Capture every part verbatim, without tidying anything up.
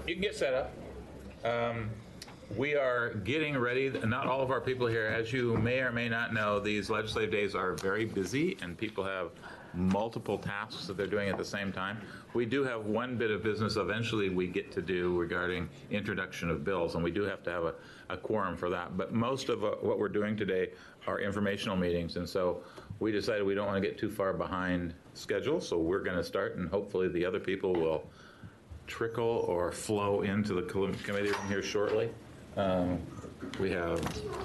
You can get set up. Um, we are getting ready. Not all of our people here, as you may or may not know, these legislative days are very busy and people have multiple tasks that they're doing at the same time. We do have one bit of business eventually we get to do regarding introduction of bills, and we do have to have a, a quorum for that. But most of uh, what we're doing today are informational meetings, and so we decided we don't want to get too far behind schedule, so we're going to start, and hopefully the other people will trickle or flow into the committee room here shortly. Um, we have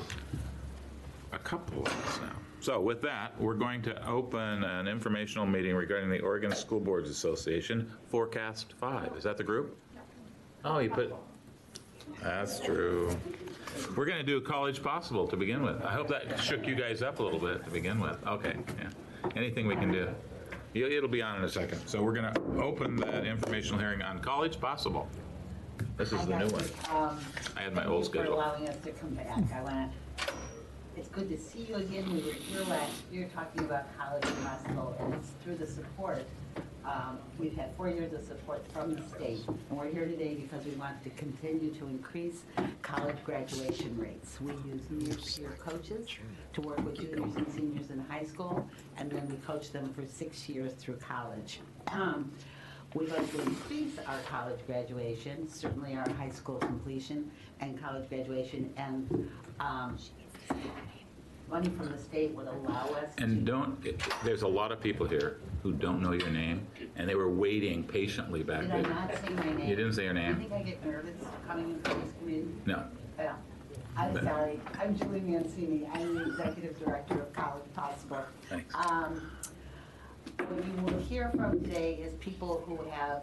a couple of us now. So with that, we're going to open an informational meeting regarding the Oregon School Boards Association, Forecast five. Is that the group? Oh, you put, that's true. We're going to do College Possible to begin with. I hope that shook you guys up a little bit to begin with. Okay, yeah. Anything we can do. It'll be on in a second. So we're going to open that informational hearing on College Possible. This is the new one. Um, I had my old schedule. For allowing us to come back. I want to, it's good to see you again. We were here last year talking about College Possible, and it's through the support. Um, we've had four years of support from the state, and we're here today because we want to continue to increase college graduation rates. We use near-peer coaches to work with juniors and seniors in high school, and then we coach them for six years through college. Um, We'd like to increase our college graduation, certainly our high school completion and college graduation, and um, money from the state would allow us And to... don't, there's a lot of people here who don't know your name, and they were waiting patiently back Did there. I not say my name? You didn't say your Do you name. think I get nervous coming in front of this committee? No. Yeah. I'm But- sorry. I'm Julie Mancini. I'm the Executive Director of College Possible. Thanks. Um, What you will hear from today is people who have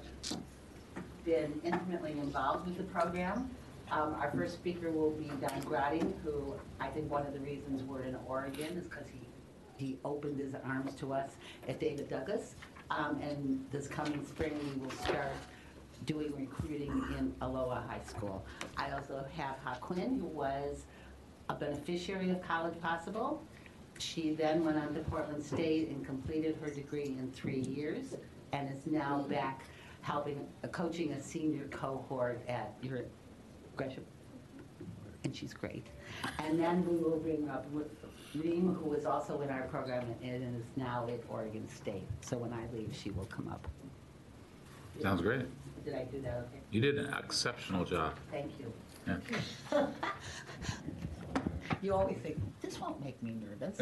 been intimately involved with the program. Um, our first speaker will be Don Grotting, who I think one of the reasons we're in Oregon is because he, he opened his arms to us at David Douglas. Um, and this coming spring, we will start doing recruiting in Aloha High School. I also have Ha Quinn, who was a beneficiary of College Possible. She then went on to Portland State and completed her degree in three years and is now back helping, uh, coaching a senior cohort at your Gresham, and she's great. And then we will bring up Reem, who is also in our program and is now at Oregon State. So when I leave, she will come up. Sounds great. Did I do that okay? You did an exceptional job. Thank you. Yeah. You always think, this won't make me nervous.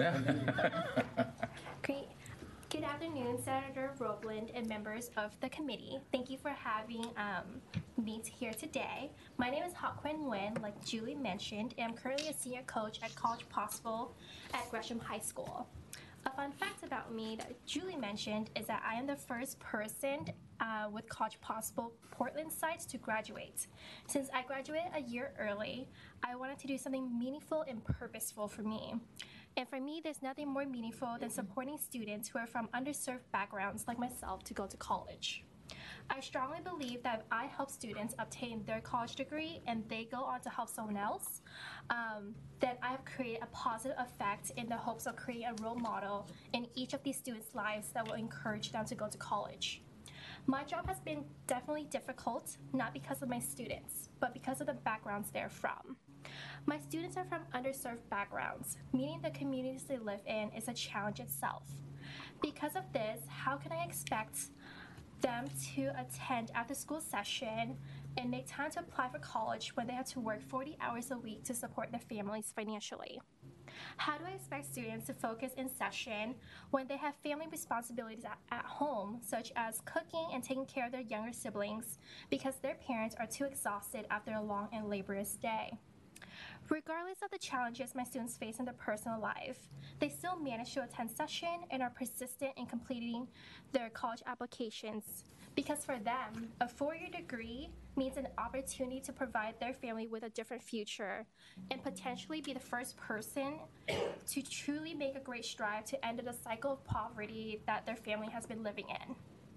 Great. Good afternoon, Senator Roebland and members of the committee. Thank you for having um, me here today. My name is Ha Quinn Nguyen, like Julie mentioned, and I'm currently a senior coach at College Possible at Gresham High School. A fun fact about me that Julie mentioned is that I am the first person uh, with College Possible Portland sites to graduate. Since I graduated a year early, I wanted to do something meaningful and purposeful for me. And for me, there's nothing more meaningful than supporting students who are from underserved backgrounds like myself to go to college. I strongly believe that if I help students obtain their college degree and they go on to help someone else, um, then I have created a positive effect in the hopes of creating a role model in each of these students' lives that will encourage them to go to college. My job has been definitely difficult, not because of my students, but because of the backgrounds they're from. My students are from underserved backgrounds, meaning the communities they live in is a challenge itself. Because of this, how can I expect them to attend after-school session and make time to apply for college when they have to work forty hours a week to support their families financially? How do I expect students to focus in session when they have family responsibilities at, at home, such as cooking and taking care of their younger siblings because their parents are too exhausted after a long and laborious day? Regardless of the challenges my students face in their personal life, they still manage to attend session and are persistent in completing their college applications. Because for them, a four-year degree means an opportunity to provide their family with a different future and potentially be the first person to truly make a great stride to end the cycle of poverty that their family has been living in.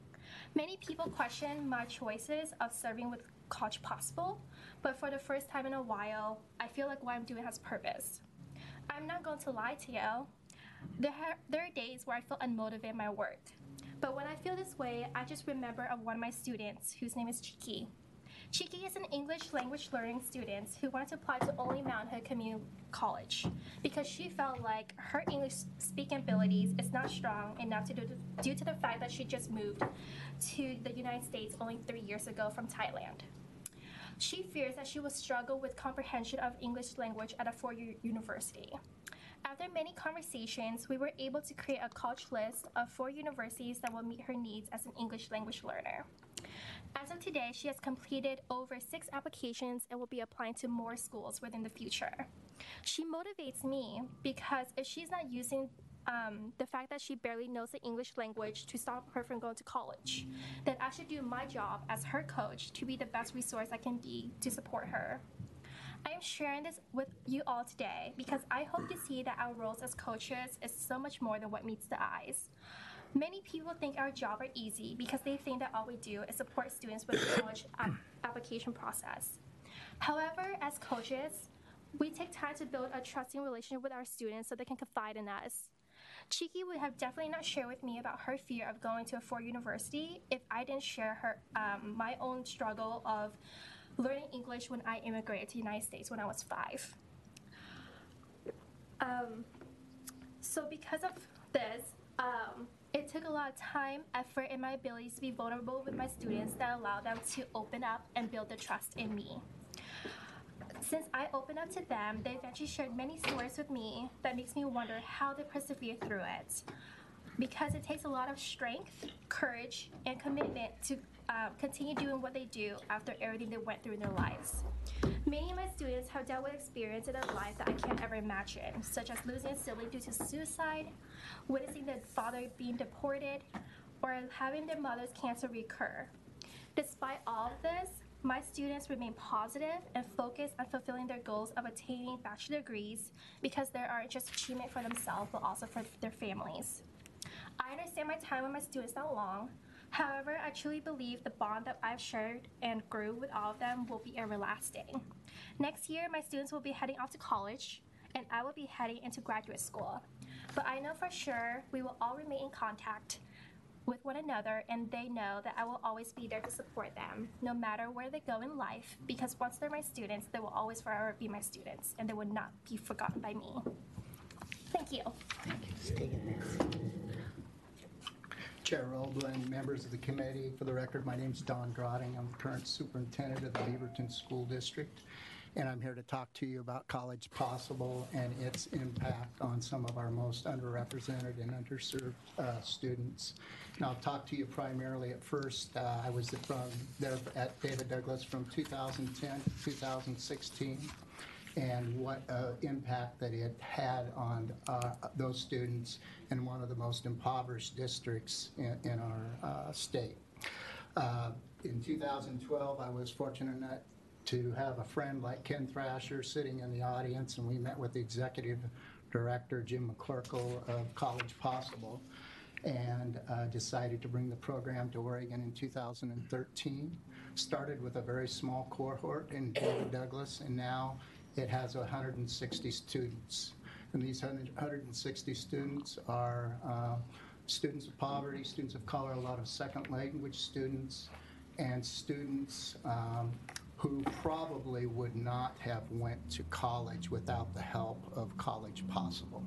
Many people question my choices of serving with College Possible, but for the first time in a while, I feel like what I'm doing has purpose. I'm not going to lie to you. There are, there are days where I feel unmotivated in my work. But when I feel this way, I just remember of one of my students whose name is Chiki. Chiki is an English language learning student who wanted to apply to only Mount Hood Community College because she felt like her English speaking abilities is not strong enough to do due to the fact that she just moved to the United States only three years ago from Thailand. She fears that she will struggle with comprehension of English language at a four-year university. After many conversations, we were able to create a college list of four universities that will meet her needs as an English language learner. As of today, she has completed over six applications and will be applying to more schools within the future. She motivates me because if she's not using um, the fact that she barely knows the English language to stop her from going to college, then I should do my job as her coach to be the best resource I can be to support her. I am sharing this with you all today because I hope to see that our roles as coaches is so much more than what meets the eyes. Many people think our job are easy because they think that all we do is support students with the college ap- application process. However, as coaches, we take time to build a trusting relationship with our students so they can confide in us. Chiki would have definitely not shared with me about her fear of going to a four university if I didn't share her um, my own struggle of learning English when I immigrated to the United States when I was five. Um, so because of this, um, it took a lot of time, effort, and my abilities to be vulnerable with my students that allowed them to open up and build the trust in me. Since I opened up to them, they eventually shared many stories with me that makes me wonder how they persevere through it. Because it takes a lot of strength, courage, and commitment to uh, continue doing what they do after everything they went through in their lives. Many of my students have dealt with experiences in their life that I can't ever imagine, such as losing a sibling due to suicide, witnessing their father being deported, or having their mother's cancer recur. Despite all of this, my students remain positive and focused on fulfilling their goals of attaining bachelor degrees because they aren't just achievement for themselves, but also for their families. I understand my time with my students not long. However, I truly believe the bond that I've shared and grew with all of them will be everlasting. Next year, my students will be heading off to college, and I will be heading into graduate school. But I know for sure we will all remain in contact with one another, and they know that I will always be there to support them, no matter where they go in life, because once they're my students, they will always forever be my students, and they will not be forgotten by me. Thank you. Chair Roblin, members of the committee, for the record, my name is Don Grotting. I'm the current superintendent of the Beaverton School District, and I'm here to talk to you about College Possible and its impact on some of our most underrepresented and underserved uh, students. And I'll talk to you primarily at first. Uh, I was from there at David Douglas from two thousand ten to two thousand sixteen. And what uh, impact that it had on uh, those students in one of the most impoverished districts in, in our uh, state. Uh, in two thousand twelve, I was fortunate enough to have a friend like Ken Thrasher sitting in the audience, and we met with the executive director, Jim McClurkle of College Possible, and uh, decided to bring the program to Oregon in two thousand thirteen. Started with a very small cohort in David Douglas, and now it has one hundred sixty students. And these one hundred sixty students are uh, students of poverty, students of color, a lot of second language students, and students um, who probably would not have went to college without the help of College Possible.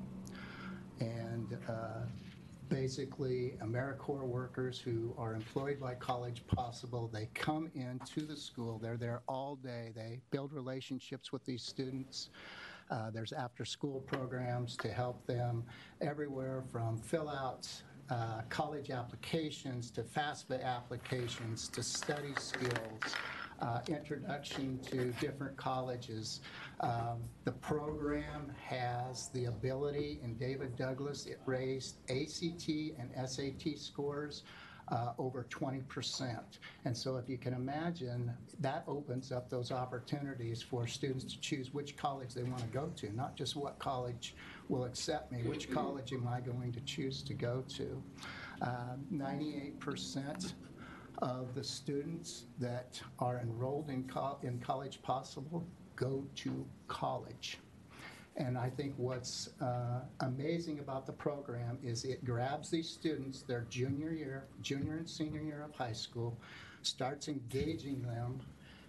And uh, basically AmeriCorps workers who are employed by College Possible, they come into the school, they're there all day, they build relationships with these students. Uh, there's after-school programs to help them everywhere from fill out uh, college applications to FAFSA applications to study skills, uh, introduction to different colleges. Um, the program has the ability in David Douglas, it raised A C T and S A T scores uh, over twenty percent. And so if you can imagine, that opens up those opportunities for students to choose which college they want to go to, not just what college will accept me, which college am I going to choose to go to. Uh, ninety-eight percent of the students that are enrolled in, co in College Possible go to college. And I think what's uh, amazing about the program is it grabs these students their junior year, junior and senior year of high school, starts engaging them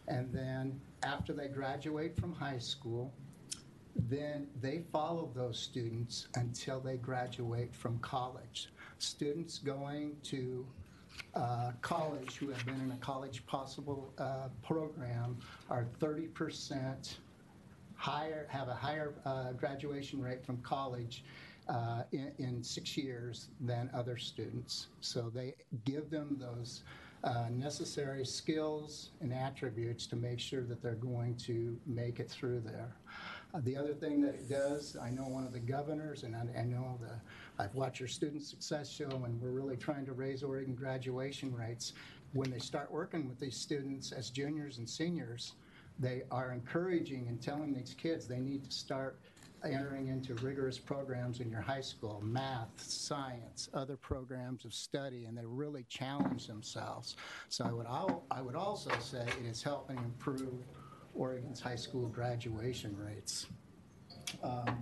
And then after they graduate from high school, then they follow those students until they graduate from college. Students going to uh, college who have been in a College Possible uh, program are thirty percent higher, have a higher uh, graduation rate from college uh, in, in six years than other students. So they give them those uh, necessary skills and attributes to make sure that they're going to make it through there. Uh, the other thing that it does, I know one of the governors, and I, I know the, I've watched your student success show, and we're really trying to raise Oregon graduation rates. When they start working with these students as juniors and seniors, they are encouraging and telling these kids they need to start entering into rigorous programs in your high school, math, science, other programs of study, and they really challenge themselves. So I would, al- I would also say it is helping improve Oregon's high school graduation rates. Um,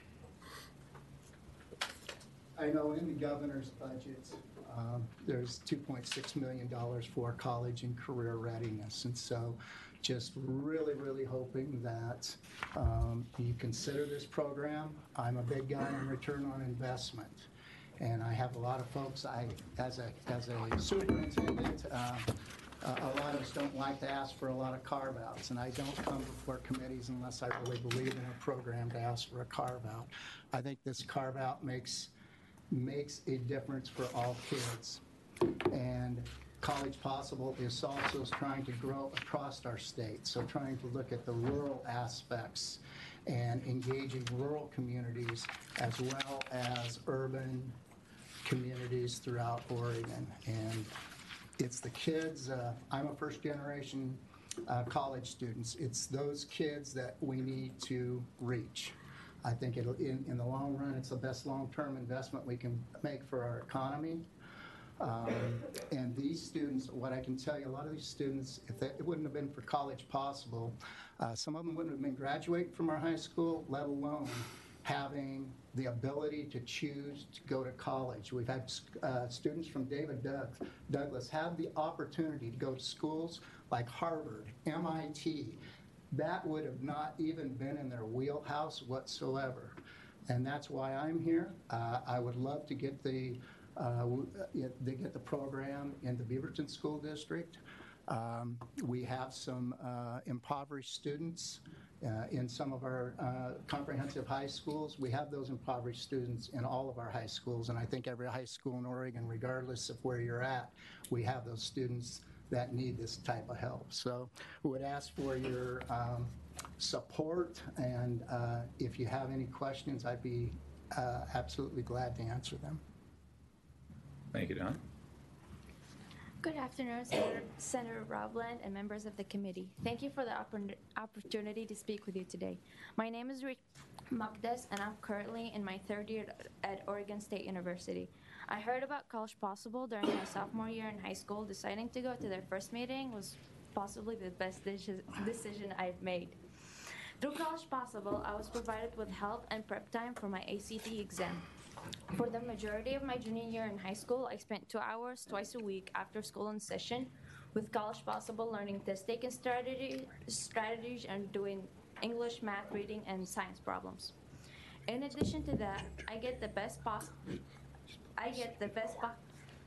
I know in the governor's budget, um, there's two point six million dollars for college and career readiness. And so just really, really hoping that um, you consider this program. I'm a big guy on return on investment. And I have a lot of folks, I, as a, as a superintendent, uh, Uh, a lot of us don't like to ask for a lot of carve-outs, and I don't come before committees unless I really believe in a program to ask for a carve-out. I think this carve-out makes, makes a difference for all kids. And College Possible is also trying to grow across our state, so trying to look at the rural aspects and engaging rural communities as well as urban communities throughout Oregon. And it's the kids, uh, I'm a first generation uh, college students. It's those kids that we need to reach. I think it'll, in, in the long run, it's the best long-term investment we can make for our economy. Um, and these students, what I can tell you, a lot of these students, if they, it wouldn't have been for College Possible, uh, some of them wouldn't have been graduating from our high school, let alone having the ability to choose to go to college. We've had uh, students from David Doug Douglas have the opportunity to go to schools like Harvard, M I T. That would have not even been in their wheelhouse whatsoever. And that's why I'm here. Uh, I would love to get the, uh, to get the program in the Beaverton School District. Um, we have some uh, impoverished students Uh, in some of our uh, comprehensive high schools. We have those impoverished students in all of our high schools, and I think every high school in Oregon, regardless of where you're at, we have those students that need this type of help. So we would ask for your um, support, and uh, if you have any questions, I'd be uh, absolutely glad to answer them. Thank you, Don. Good afternoon, Senator, Senator Robland and members of the committee. Thank you for the oppor- opportunity to speak with you today. My name is Rick Mukdes, and I'm currently in my third year at Oregon State University. I heard about College Possible during my sophomore year in high school. Deciding to go to their first meeting was possibly the best deci- decision I've made. Through College Possible, I was provided with help and prep time for my A C T exam. For the majority of my junior year in high school, I spent two hours twice a week after school in session with College Possible, learning test-taking strategy, strategies and doing English, math, reading, and science problems. In addition to that, I get the best pos- I get the best po-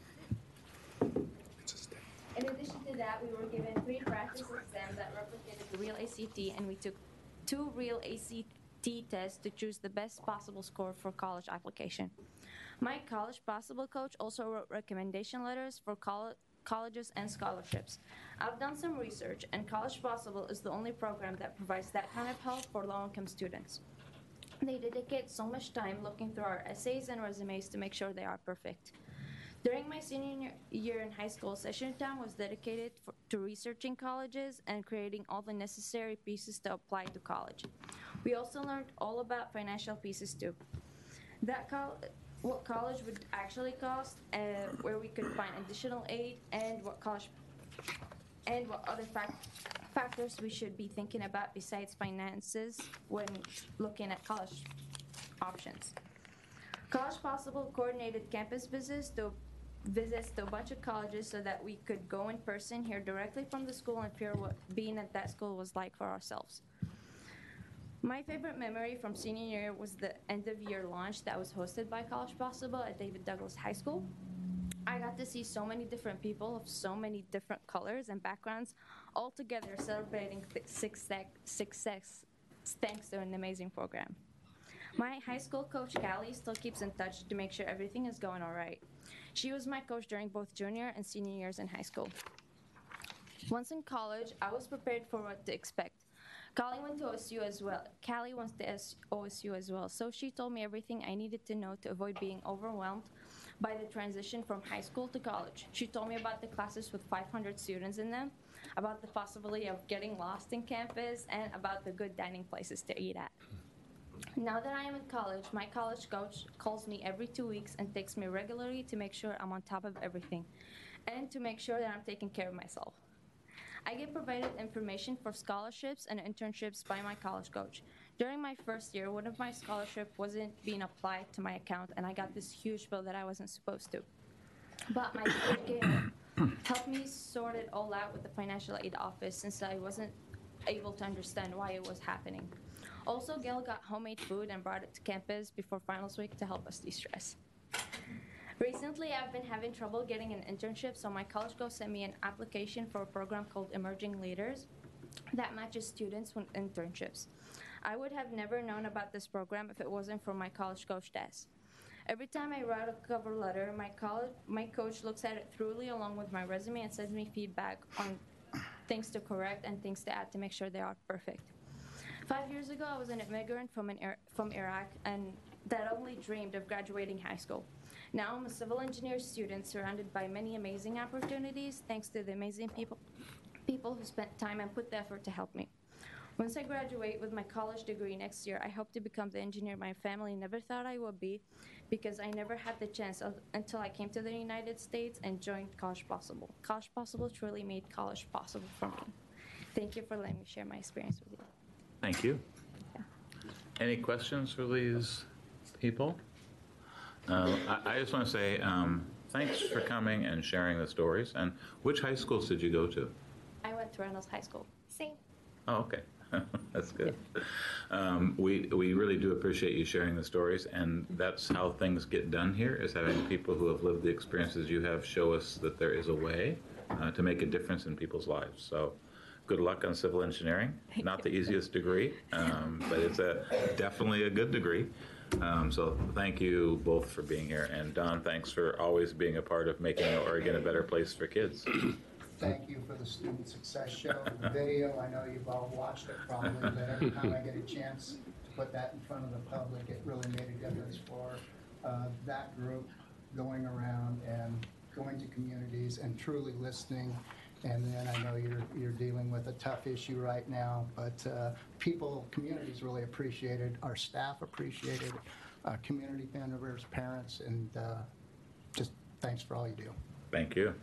In addition to that, we were given three practice exams that replicated the real A C T, and we took two real A C T tests to choose the best possible score for college application. My College Possible coach also wrote recommendation letters for coll- colleges and scholarships. I've done some research, and College Possible is the only program that provides that kind of help for low-income students. They dedicate so much time looking through our essays and resumes to make sure they are perfect. During my senior year in high school, session time was dedicated for, to researching colleges and creating all the necessary pieces to apply to college. We also learned all about financial pieces too. That col- what college would actually cost, uh, where we could find additional aid, and what college and what other fact- factors we should be thinking about besides finances when looking at college options. College Possible coordinated campus visits to visits to a bunch of colleges so that we could go in person, hear directly from the school, and feel what being at that school was like for ourselves. My favorite memory from senior year was the end of year launch that was hosted by College Possible at David Douglas High School. I got to see so many different people of so many different colors and backgrounds all together celebrating th- success, success thanks to an amazing program. My high school coach, Callie, still keeps in touch to make sure everything is going all right. She was my coach during both junior and senior years in high school. Once in college, I was prepared for what to expect. Callie went to O S U as well. Callie went to O S U as well, so she told me everything I needed to know to avoid being overwhelmed by the transition from high school to college. She told me about the classes with five hundred students in them, about the possibility of getting lost in campus, and about the good dining places to eat at. Now that I am in college, my college coach calls me every two weeks and texts me regularly to make sure I'm on top of everything and to make sure that I'm taking care of myself. I get provided information for scholarships and internships by my college coach. During my first year, one of my scholarships wasn't being applied to my account, and I got this huge bill that I wasn't supposed to. But my coach Gail helped me sort it all out with the financial aid office since I wasn't able to understand why it was happening. Also, Gail got homemade food and brought it to campus before finals week to help us de-stress. Recently, I've been having trouble getting an internship, so my college coach sent me an application for a program called Emerging Leaders that matches students with internships. I would have never known about this program if it wasn't for my college coach, Des. Every time I write a cover letter, my college, my coach looks at it thoroughly along with my resume and sends me feedback on things to correct and things to add to make sure they are perfect. Five years ago, I was an immigrant from, an, from Iraq and that only dreamed of graduating high school. Now I'm a civil engineer student surrounded by many amazing opportunities thanks to the amazing people, people who spent time and put the effort to help me. Once I graduate with my college degree next year, I hope to become the engineer my family never thought I would be because I never had the chance until I came to the United States and joined College Possible. College Possible truly made college possible for me. Thank you for letting me share my experience with you. Thank you. Yeah. Any questions for these people? Uh, I, I just want to say um, thanks for coming and sharing the stories. And which high schools did you go to? I went to Reynolds High School. Same. Oh, okay. That's good. Um, we, we really do appreciate you sharing the stories, and that's how things get done here, is having people who have lived the experiences you have show us that there is a way uh, to make a difference in people's lives. So good luck on civil engineering. Thank Not you. the easiest degree, um, but it's a definitely a good degree. Um, so thank you both for being here. And Don, thanks for always being a part of making Oregon a better place for kids. Thank you for the Student Success Show, the video. I know you've all watched it probably, but every time I get a chance to put that in front of the public, it really made a difference for uh, that group going around and going to communities and truly listening. And then I know you're you're dealing with a tough issue right now, but uh, people, communities really appreciated, our staff appreciated, uh, community members, parents, and uh, just thanks for all you do. Thank you.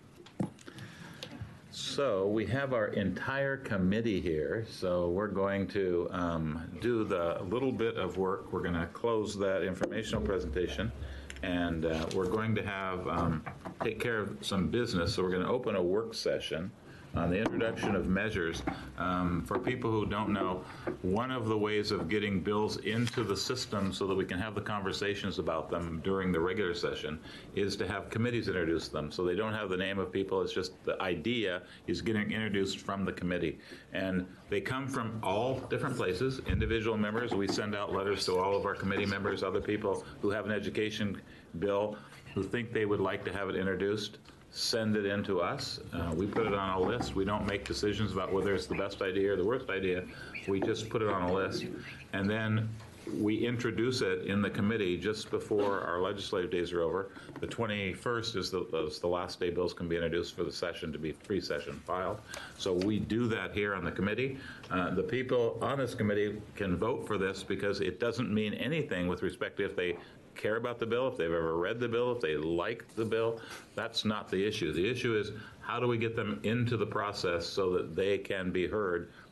So we have our entire committee here, so we're going to um, do the little bit of work. We're going to close that informational presentation, and uh, we're going to have, um, take care of some business. So we're going to open a work session on the introduction of measures. Um, for people who don't know, one of the ways of getting bills into the system so that we can have the conversations about them during the regular session is to have committees introduce them. So they don't have the name of people, it's just the idea is getting introduced from the committee. And they come from all different places, individual members. We send out letters to all of our committee members, other people who have an education bill who think they would like to have it introduced. Send it in to us. Uh, we put it on a list. We don't make decisions about whether it's the best idea or the worst idea. We just put it on a list. And then we introduce it in the committee just before our legislative days are over. The twenty-first is the, is the last day bills can be introduced for the session to be pre-session filed. So we do that here on the committee. Uh, the people on this committee can vote for this because it doesn't mean anything with respect to if they care about the bill, if they've ever read the bill, if they like the bill. That's not the issue. The issue is how do we get them into the process so that they can be heard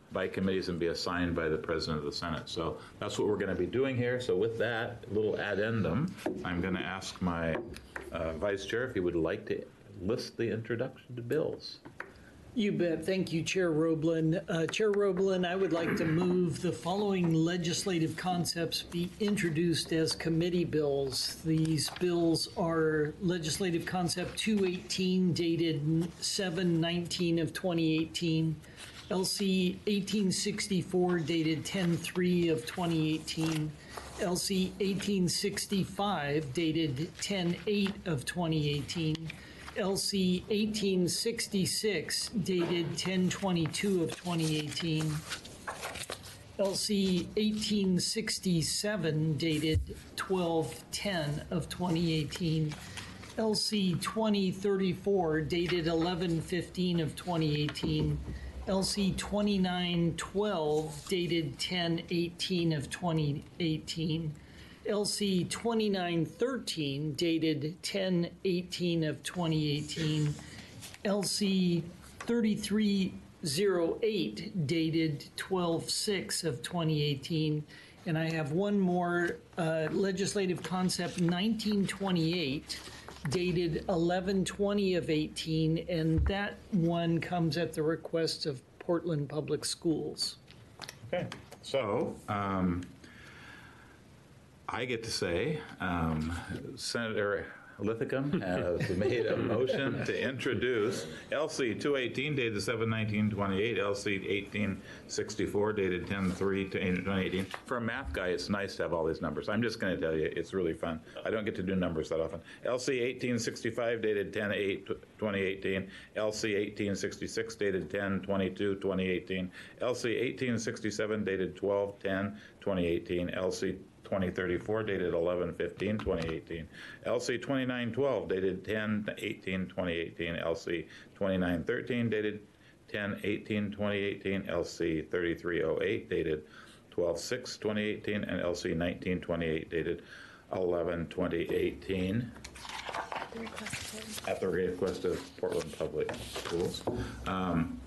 by committees and be assigned by the President of the Senate. So that's what we're going to be doing here. So with that little addendum, I'm going to ask my uh, Vice Chair if he would like to list the introduction to bills. You bet. Thank you, Chair Roblin. Uh, Chair Roblin, I would like to move the following legislative concepts be introduced as committee bills. These bills are legislative concept two eighteen dated seven nineteen of twenty eighteen, L C eighteen sixty-four dated ten three of twenty eighteen, L C eighteen sixty-five dated ten eight of twenty eighteen, L C eighteen sixty-six dated ten twenty-two of twenty eighteen, L C eighteen sixty-seven dated twelve ten of twenty eighteen, L C twenty thirty-four dated eleven fifteen of twenty eighteen, L C twenty-nine twelve dated ten eighteen of twenty eighteen, L C twenty-nine thirteen dated ten eighteen of twenty eighteen, L C thirty-three oh eight dated twelve six of twenty eighteen, and I have one more uh, legislative concept nineteen twenty-eight dated eleven twenty of eighteen, and that one comes at the request of Portland Public Schools. Okay, so um, I get to say, um, Senator Lithicum has made a motion to introduce L C two eighteen dated seven nineteen twenty-eight, L C eighteen sixty-four dated ten three twenty eighteen. For a math guy, it's nice to have all these numbers. I'm just going to tell you, it's really fun. I don't get to do numbers that often. L C eighteen sixty-five dated ten eight twenty eighteen, L C eighteen sixty-six dated ten twenty-two twenty eighteen, L C eighteen sixty-seven dated twelve ten twenty eighteen, L C twenty thirty-four dated eleven fifteen twenty eighteen, L C twenty-nine twelve dated ten eighteen twenty eighteen, L C twenty-nine thirteen dated ten eighteen twenty eighteen, L C thirty-three oh eight dated twelve six twenty eighteen, and L C nineteen twenty-eight dated eleven twenty eighteen. At the request of Portland Public Schools. Um,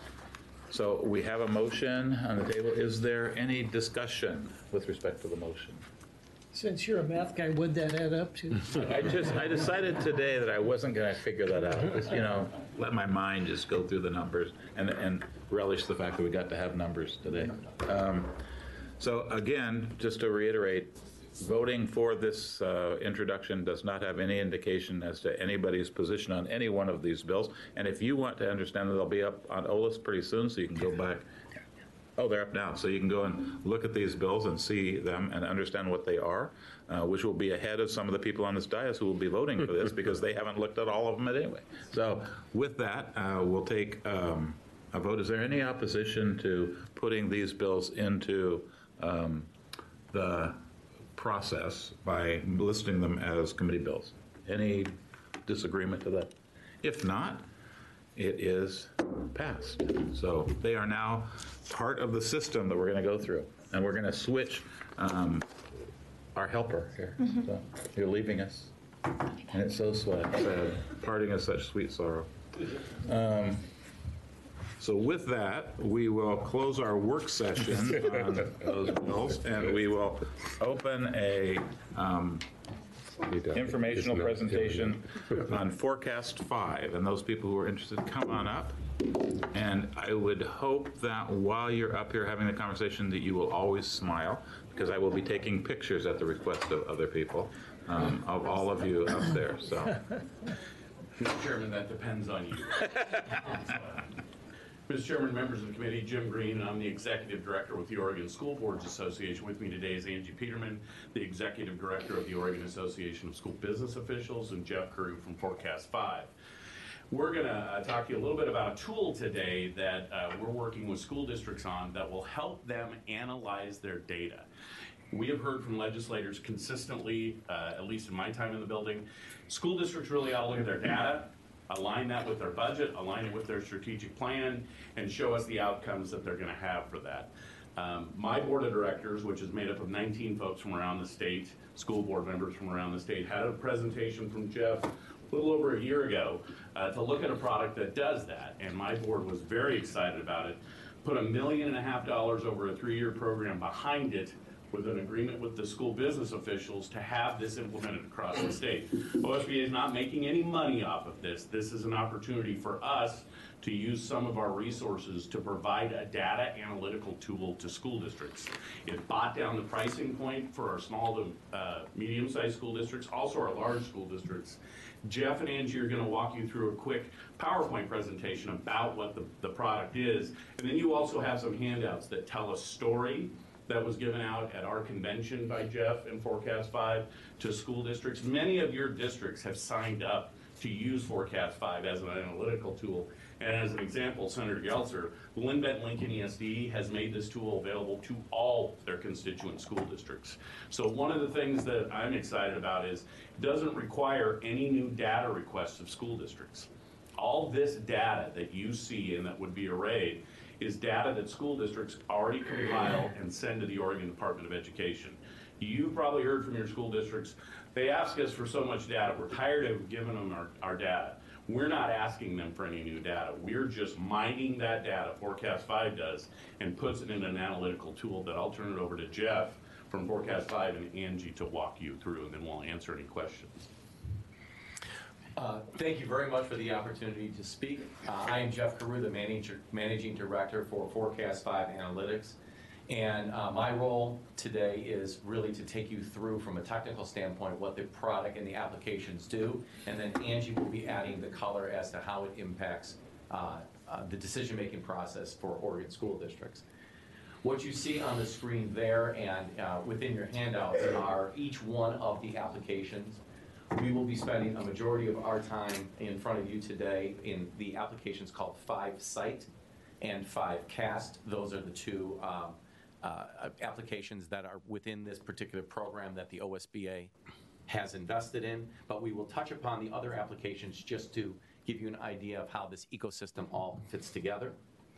So we have a motion on the table. Is there any discussion with respect to the motion? Since you're a math guy, what'd that add up to? I just, I decided today that I wasn't going to figure that out. Just, you know, let my mind just go through the numbers and, and relish the fact that we got to have numbers today. Um, so again, just to reiterate, voting for this uh, introduction does not have any indication as to anybody's position on any one of these bills. And if you want to understand that, they'll be up on O L I S pretty soon, so you can go back. Oh, they're up now. So you can go and look at these bills and see them and understand what they are, uh, which will be ahead of some of the people on this dais who will be voting for this because they haven't looked at all of them anyway. So with that, uh, we'll take um, a vote. Is there any opposition to putting these bills into um, the process by listing them as committee bills? Any disagreement to that? If not, it is passed. So they are now part of the system that we're going to go through, and we're going to switch um, our helper here. Mm-hmm. So you're leaving us, and it's so sad. sad. Parting is such sweet sorrow. Um, So with that, we will close our work session on those bills, and we will open a um, informational presentation on Forecast five. And those people who are interested, come on up. And I would hope that while you're up here having the conversation that you will always smile, because I will be taking pictures at the request of other people, um, of all of you up there. So, Mister Chairman, that depends on you. Mister Chairman, members of the committee, Jim Green, and I'm the Executive Director with the Oregon School Boards Association. With me today is Angie Peterman, the Executive Director of the Oregon Association of School Business Officials, and Jeff Crew from Forecast five. We're going to uh, talk to you a little bit about a tool today that uh, we're working with school districts on that will help them analyze their data. We have heard from legislators consistently, uh, at least in my time in the building, school districts really ought to look at their data, align that with their budget, align it with their strategic plan, and show us the outcomes that they're going to have for that. Um, my board of directors, which is made up of nineteen folks from around the state, school board members from around the state, had a presentation from Jeff a little over a year ago uh, to look at a product that does that, and my board was very excited about it. put a million and a half dollars over a three-year program behind it with an agreement with the school business officials to have this implemented across the state. O S B A is not making any money off of this. This is an opportunity for us to use some of our resources to provide a data analytical tool to school districts. It bought down the pricing point for our small to uh, medium-sized school districts, also our large school districts. Jeff and Angie are going to walk you through a quick PowerPoint presentation about what the, the product is. And then you also have some handouts that tell a story that was given out at our convention by Jeff and Forecast five to school districts. Many of your districts have signed up to use Forecast five as an analytical tool. And as an example, Senator Gelser, Lynn-Bent Lincoln E S D has made this tool available to all their constituent school districts. So one of the things that I'm excited about is it doesn't require any new data requests of school districts. All this data that you see and that would be arrayed is data that school districts already compile and send to the Oregon Department of Education. You've probably heard from your school districts, they ask us for so much data, we're tired of giving them our, our data. We're not asking them for any new data. We're just mining that data, Forecast five does, and puts it in an analytical tool that I'll turn it over to Jeff from Forecast five and Angie to walk you through, and then we'll answer any questions. Uh, thank you very much for the opportunity to speak. Uh, I am Jeff Carew, the manager, Managing Director for Forecast five Analytics. And uh, my role today is really to take you through from a technical standpoint what the product and the applications do. And then Angie will be adding the color as to how it impacts uh, uh, the decision-making process for Oregon school districts. What you see on the screen there and uh, within your handouts are each one of the applications. We will be spending a majority of our time in front of you today in the applications called five Site and five Cast. Those are the two um, uh, applications that are within this particular program that the O S B A has invested in, but we will touch upon the other applications just to give you an idea of how this ecosystem all fits together.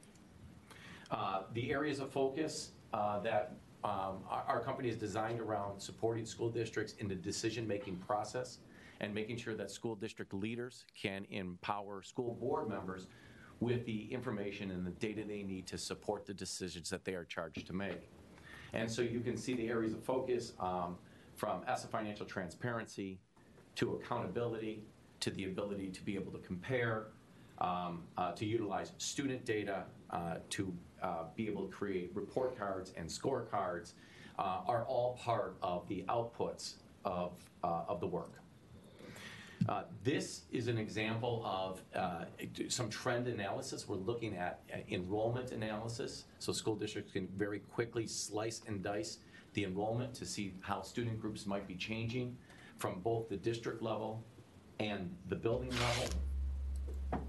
Uh, the areas of focus uh, that Um, our, our company is designed around supporting school districts in the decision-making process and making sure that school district leaders can empower school board members with the information and the data they need to support the decisions that they are charged to make. And so you can see the areas of focus um, from E S S A financial transparency to accountability to the ability to be able to compare, um, uh, to utilize student data, uh, to uh, be able to create report cards and scorecards, uh, are all part of the outputs of, uh, of the work. Uh, this is an example of uh, some trend analysis. We're looking at uh, enrollment analysis, so school districts can very quickly slice and dice the enrollment to see how student groups might be changing from both the district level and the building level.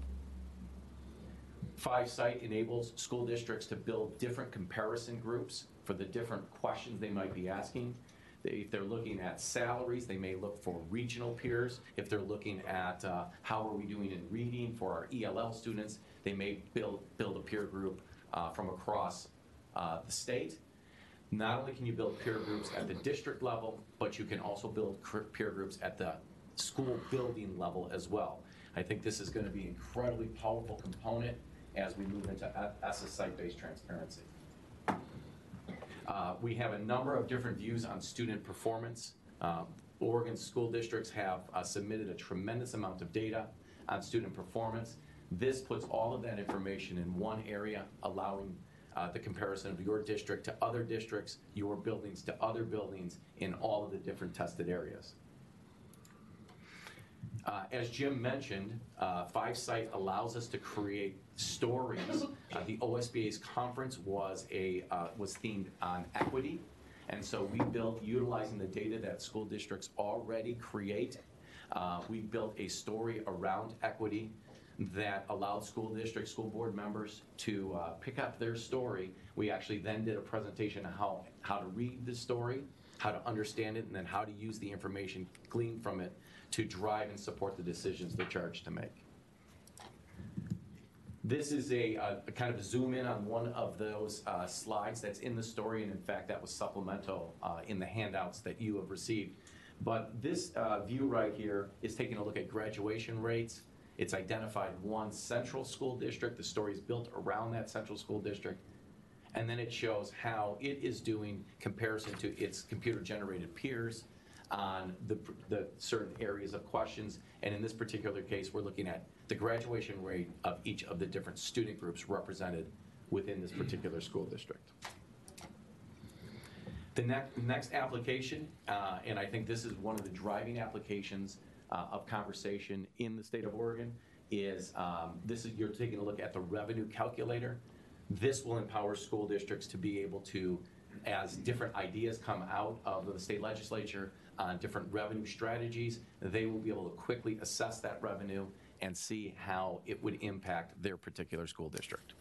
Five Site enables school districts to build different comparison groups for the different questions they might be asking. If they're looking at salaries, they may look for regional peers. If they're looking at uh, how are we doing in reading for our E L L students, they may build, build a peer group uh, from across uh, the state. Not only can you build peer groups at the district level, but you can also build peer groups at the school building level as well. I think this is going to be an incredibly powerful component as we move into E S S site-based transparency. Uh, we have a number of different views on student performance. Uh, Oregon school districts have uh, submitted a tremendous amount of data on student performance. This puts all of that information in one area, allowing uh, the comparison of your district to other districts, your buildings to other buildings in all of the different tested areas. Uh, as Jim mentioned, uh, Five Site allows us to create stories. Uh, the O S B A's conference was a uh, was themed on equity, and so we built, utilizing the data that school districts already create, uh, we built a story around equity that allowed school district, school board members to uh, pick up their story. We actually then did a presentation on how, how to read the story, how to understand it, and then how to use the information gleaned from it to drive and support the decisions they're charged to make. This is a, a, a kind of a zoom in on one of those uh, slides that's in the story, and in fact that was supplemental uh, in the handouts that you have received. But this uh, view right here is taking a look at graduation rates. It's identified one central school district. The story is built around that central school district. and then it shows how it is doing comparison to its computer-generated peers on the, the certain areas of questions. And in this particular case, we're looking at the graduation rate of each of the different student groups represented within this particular school district. The next, next application, uh, and I think this is one of the driving applications uh, of conversation in the state of Oregon, is um, this is, you're taking a look at the revenue calculator. This will empower school districts to be able to, as different ideas come out of the state legislature on different revenue strategies, they will be able to quickly assess that revenue and see how it would impact their particular school district.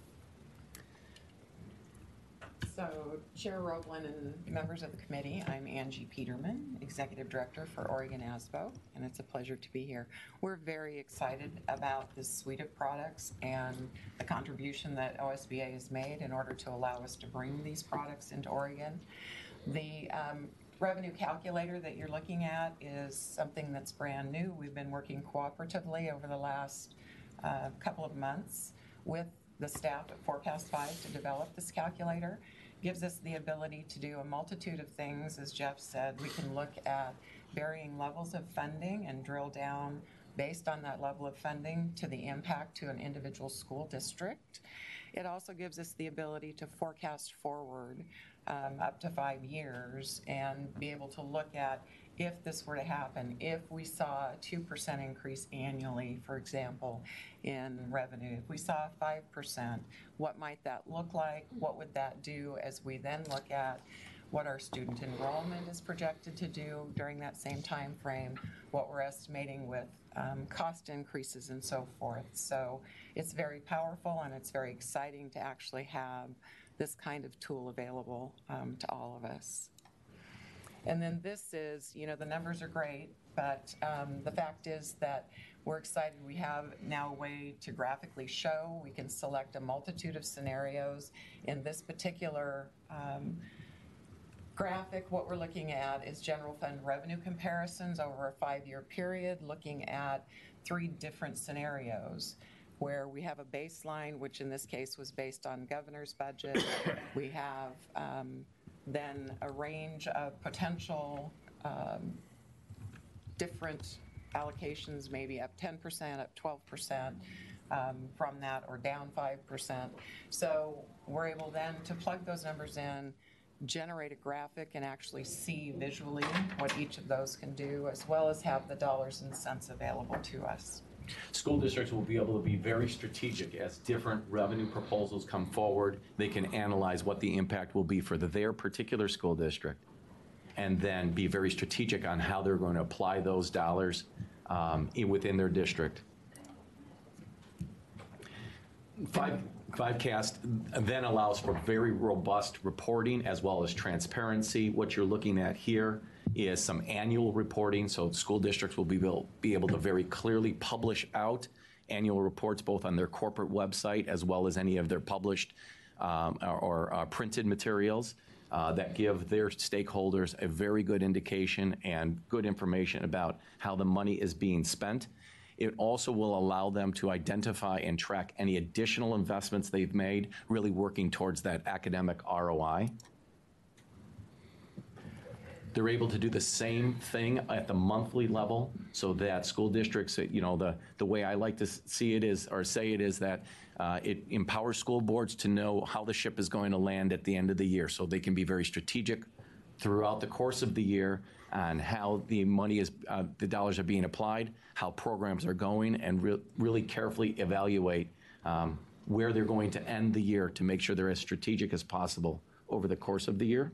So, Chair Roblin and members of the committee, I'm Angie Peterman, Executive Director for Oregon A S B O, and it's a pleasure to be here. We're very excited about this suite of products and the contribution that O S B A has made in order to allow us to bring these products into Oregon. The um, revenue calculator that you're looking at is something that's brand new. We've been working cooperatively over the last uh, couple of months with the staff at Forecast five to develop this calculator. Gives us the ability to do a multitude of things. As Jeff said, we can look at varying levels of funding and drill down based on that level of funding to the impact to an individual school district. It also gives us the ability to forecast forward um, up to five years and be able to look at if this were to happen, if we saw a two percent increase annually, for example, in revenue, if we saw a five percent, what might that look like? What would that do as we then look at what our student enrollment is projected to do during that same time frame, what we're estimating with um, cost increases and so forth. So it's very powerful and it's very exciting to actually have this kind of tool available um, to all of us. And then this is, you know, the numbers are great, but um, the fact is that we're excited. We have now a way to graphically show. We can select a multitude of scenarios. In this particular um, graphic, what we're looking at is general fund revenue comparisons over a five-year period, looking at three different scenarios where we have a baseline, which in this case was based on governor's budget. We have um, then a range of potential um, different allocations, maybe up ten percent, up twelve percent um, from that, or down five percent. So we're able then to plug those numbers in, generate a graphic, and actually see visually what each of those can do, as well as have the dollars and cents available to us. School districts will be able to be very strategic as different revenue proposals come forward. They can analyze what the impact will be for the, their particular school district, and then be very strategic on how they're going to apply those dollars um, in, within their district. Five, Fivecast then allows for very robust reporting as well as transparency. What you're looking at here is some annual reporting, so school districts will be able, be able to very clearly publish out annual reports both on their corporate website as well as any of their published um, or, or uh, printed materials uh, that give their stakeholders a very good indication and good information about how the money is being spent. It also will allow them to identify and track any additional investments they've made, really working towards that academic R O I. They're able to do the same thing at the monthly level so that school districts, you know, the, the way I like to see it is, or say it is that uh, it empowers school boards to know how the ship is going to land at the end of the year, so they can be very strategic throughout the course of the year on how the money is, uh, the dollars are being applied, how programs are going, and re really carefully evaluate um, where they're going to end the year to make sure they're as strategic as possible over the course of the year.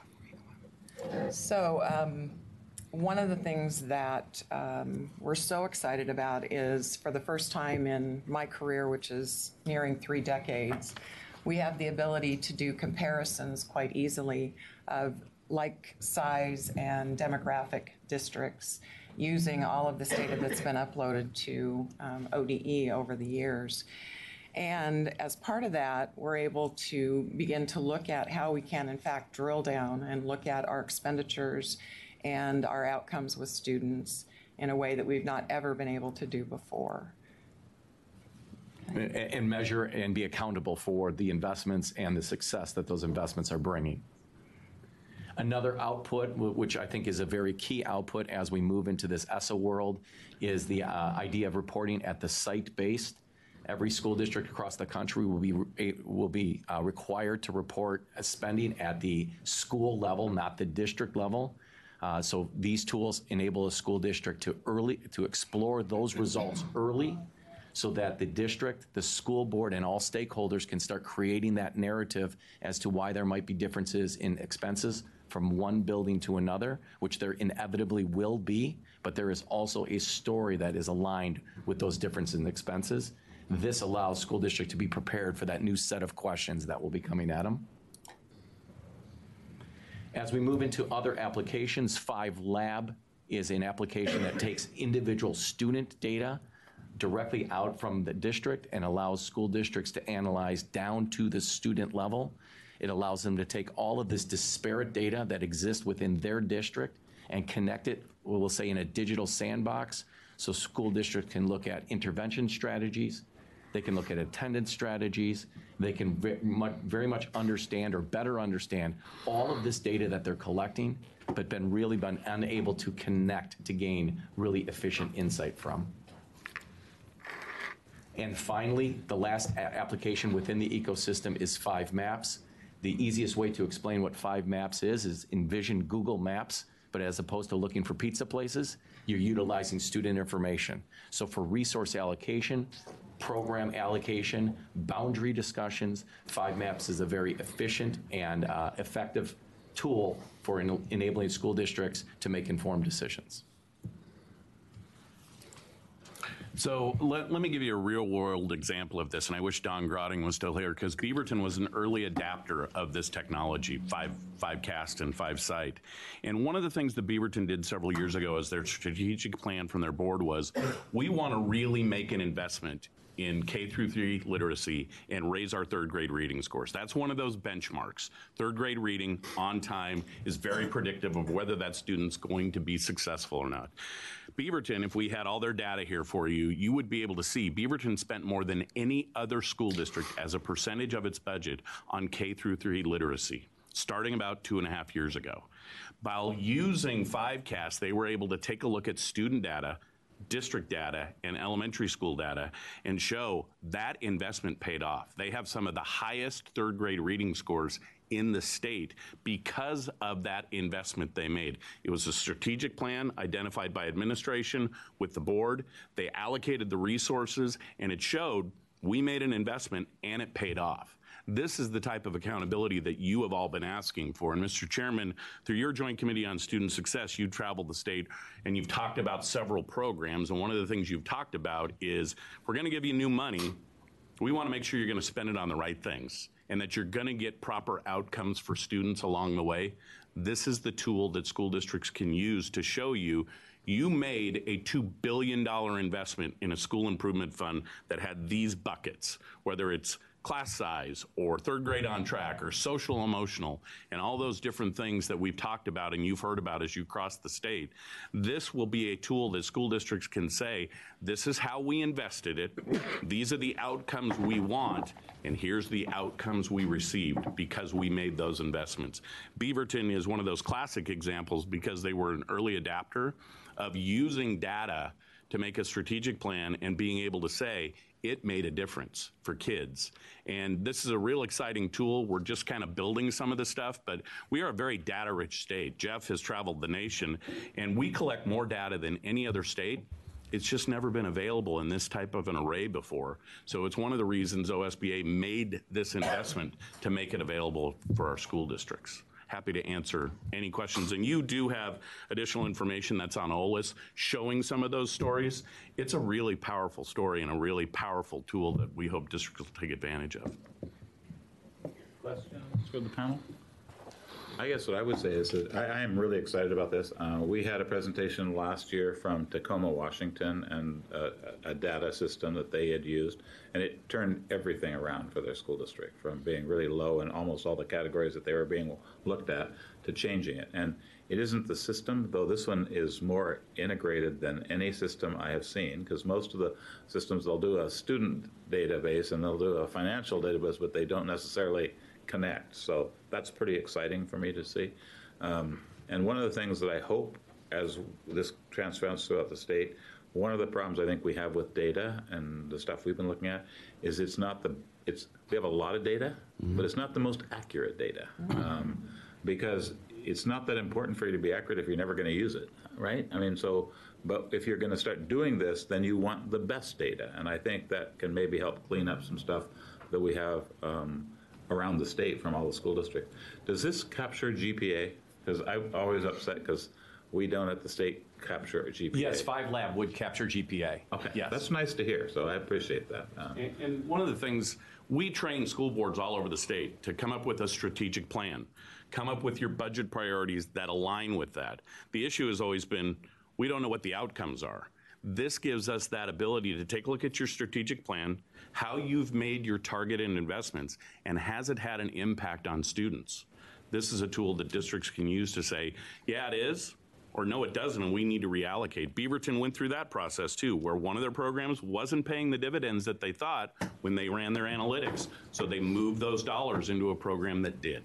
So um, one of the things that um, we're so excited about is, for the first time in my career, which is nearing three decades, we have the ability to do comparisons quite easily of like size and demographic districts using all of this data that's been uploaded to um, O D E over the years. And as part of that, we're able to begin to look at how we can, in fact, drill down and look at our expenditures and our outcomes with students in a way that we've not ever been able to do before. a- and measure and be accountable for the investments and the success that those investments are bringing. Another output, wh- which I think is a very key output as we move into this E S A world, is the uh, idea of reporting at the site-based. Every school district across the country will be re- will be uh, required to report spending at the school level, not the district level. Uh, so these tools enable a school district to early to explore those results early, so that the district, the school board, and all stakeholders can start creating that narrative as to why there might be differences in expenses from one building to another, which there inevitably will be, but there is also a story that is aligned with those differences in expenses. This allows school district to be prepared for that new set of questions that will be coming at them. As we move into other applications, Five Lab is an application that takes individual student data directly out from the district and allows school districts to analyze down to the student level. It allows them to take all of this disparate data that exists within their district and connect it, we'll say, in a digital sandbox, so school districts can look at intervention strategies, they can look at attendance strategies, they can very much, very much understand or better understand all of this data that they're collecting, but been really been unable to connect to gain really efficient insight from. And finally, the last a- application within the ecosystem is Five Maps. The easiest way to explain what Five Maps is is envision Google Maps, but as opposed to looking for pizza places, you're utilizing student information. So for resource allocation, program allocation, boundary discussions, Five Maps is a very efficient and uh, effective tool for en- enabling school districts to make informed decisions. So let, let me give you a real world example of this, and I wish Don Grotting was still here, because Beaverton was an early adapter of this technology, five, Fivecast and Five Site. And one of the things that Beaverton did several years ago as their strategic plan from their board was, we want to really make an investment in K through three literacy and raise our third grade reading scores. That's one of those benchmarks. Third grade reading on time is very predictive of whether that student's going to be successful or not. Beaverton, if we had all their data here for you, you would be able to see Beaverton spent more than any other school district as a percentage of its budget on K through three literacy, starting about two and a half years ago. By using Fivecast, they were able to take a look at student data, district data, and elementary school data and show that investment paid off. They have some of the highest third grade reading scores in the state because of that investment they made. It was a strategic plan identified by administration with the board. They allocated the resources, and it showed we made an investment and it paid off. This is the type of accountability that you have all been asking for. And Mister Chairman, through your Joint Committee on Student Success, you've traveled the state and you've talked about several programs. And one of the things you've talked about is, we're going to give you new money. We want to make sure you're going to spend it on the right things and that you're going to get proper outcomes for students along the way. This is the tool that school districts can use to show you you made a two billion dollars investment in a school improvement fund that had these buckets, whether it's class size or third grade on track or social emotional and all those different things that we've talked about and you've heard about as you cross the state. This will be a tool that school districts can say, this is how we invested it, these are the outcomes we want, and here's the outcomes we received because we made those investments. Beaverton is one of those classic examples because they were an early adapter of using data to make a strategic plan and being able to say, it made a difference for kids. And this is a real exciting tool. We're just kind of building some of the stuff, but we are a very data-rich state. Jeff has traveled the nation, and we collect more data than any other state. It's just never been available in this type of an array before. So it's one of the reasons O S B A made this investment to make it available for our school districts. Happy to answer any questions. And you do have additional information that's on O L I S showing some of those stories. It's a really powerful story and a really powerful tool that we hope districts will take advantage of. Questions for the panel? I guess what I would say is that I, I am really excited about this. Uh, we had a presentation last year from Tacoma, Washington, and uh, a data system that they had used, and it turned everything around for their school district, from being really low in almost all the categories that they were being looked at to changing it. And it isn't the system, though this one is more integrated than any system I have seen, because most of the systems, they'll do a student database and they'll do a financial database, but they don't necessarily connect. So that's pretty exciting for me to see. Um, and one of the things that I hope as this transfers throughout the state, one of the problems I think we have with data and the stuff we've been looking at is it's not the, it's, we have a lot of data, mm-hmm. but it's not the most accurate data. Um, because it's not that important for you to be accurate if you're never going to use it, right? I mean, so, but if you're going to start doing this, then you want the best data. And I think that can maybe help clean up some stuff that we have um, around the state from all the school districts. Does this capture G P A? Because I'm always upset because we don't at the state capture G P A. Yes, Five Lab would capture G P A. Okay, yes. That's nice to hear, so I appreciate that. Um, And, and one of the things, we train school boards all over the state to come up with a strategic plan, come up with your budget priorities that align with that. The issue has always been, we don't know what the outcomes are. This gives us that ability to take a look at your strategic plan, how you've made your targeted investments, and has it had an impact on students? This is a tool that districts can use to say, yeah, it is, or no, it doesn't, and we need to reallocate. Beaverton went through that process too, where one of their programs wasn't paying the dividends that they thought when they ran their analytics. So they moved those dollars into a program that did.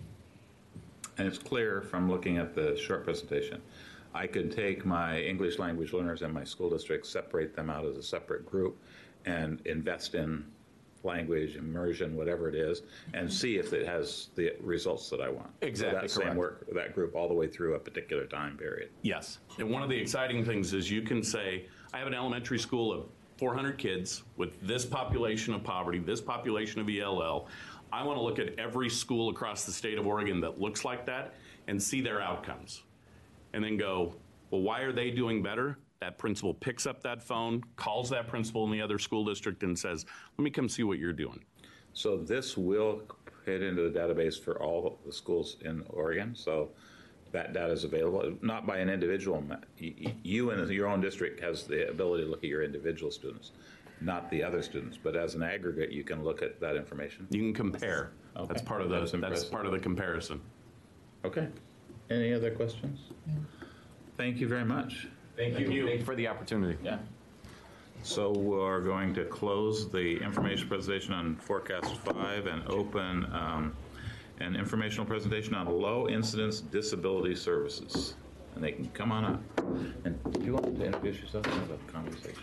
And it's clear from looking at the short presentation, I could take my English language learners in my school district, separate them out as a separate group, and invest in language, immersion, whatever it is, and see if it has the results that I want. Exactly, So that same correct. work, that group all the way through a particular time period. Yes. And one of the exciting things is you can say, I have an elementary school of four hundred kids with this population of poverty, this population of E L L. I want to look at every school across the state of Oregon that looks like that and see their outcomes. And then go, well, why are they doing better? That principal picks up that phone, calls that principal in the other school district and says, let me come see what you're doing. So this will hit into the database for all the schools in Oregon. So that data is available, not by an individual. You and your own district has the ability to look at your individual students, not the other students. But as an aggregate, you can look at that information. You can compare. Okay. That's part of the, That's that's impressive. part of the comparison. Okay. Any other questions? Thank you very much. Thank you. Thank you for the opportunity. Yeah. So we're going to close the information presentation on Forecast five and open um, an informational presentation on low incidence disability services. And they can come on up. And do you want to introduce yourself and have a conversation?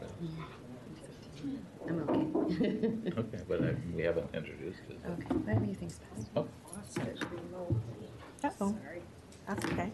I'm okay. Okay, but I, we haven't introduced it. Okay, let me think fast. Oh, Uh-oh. That's okay.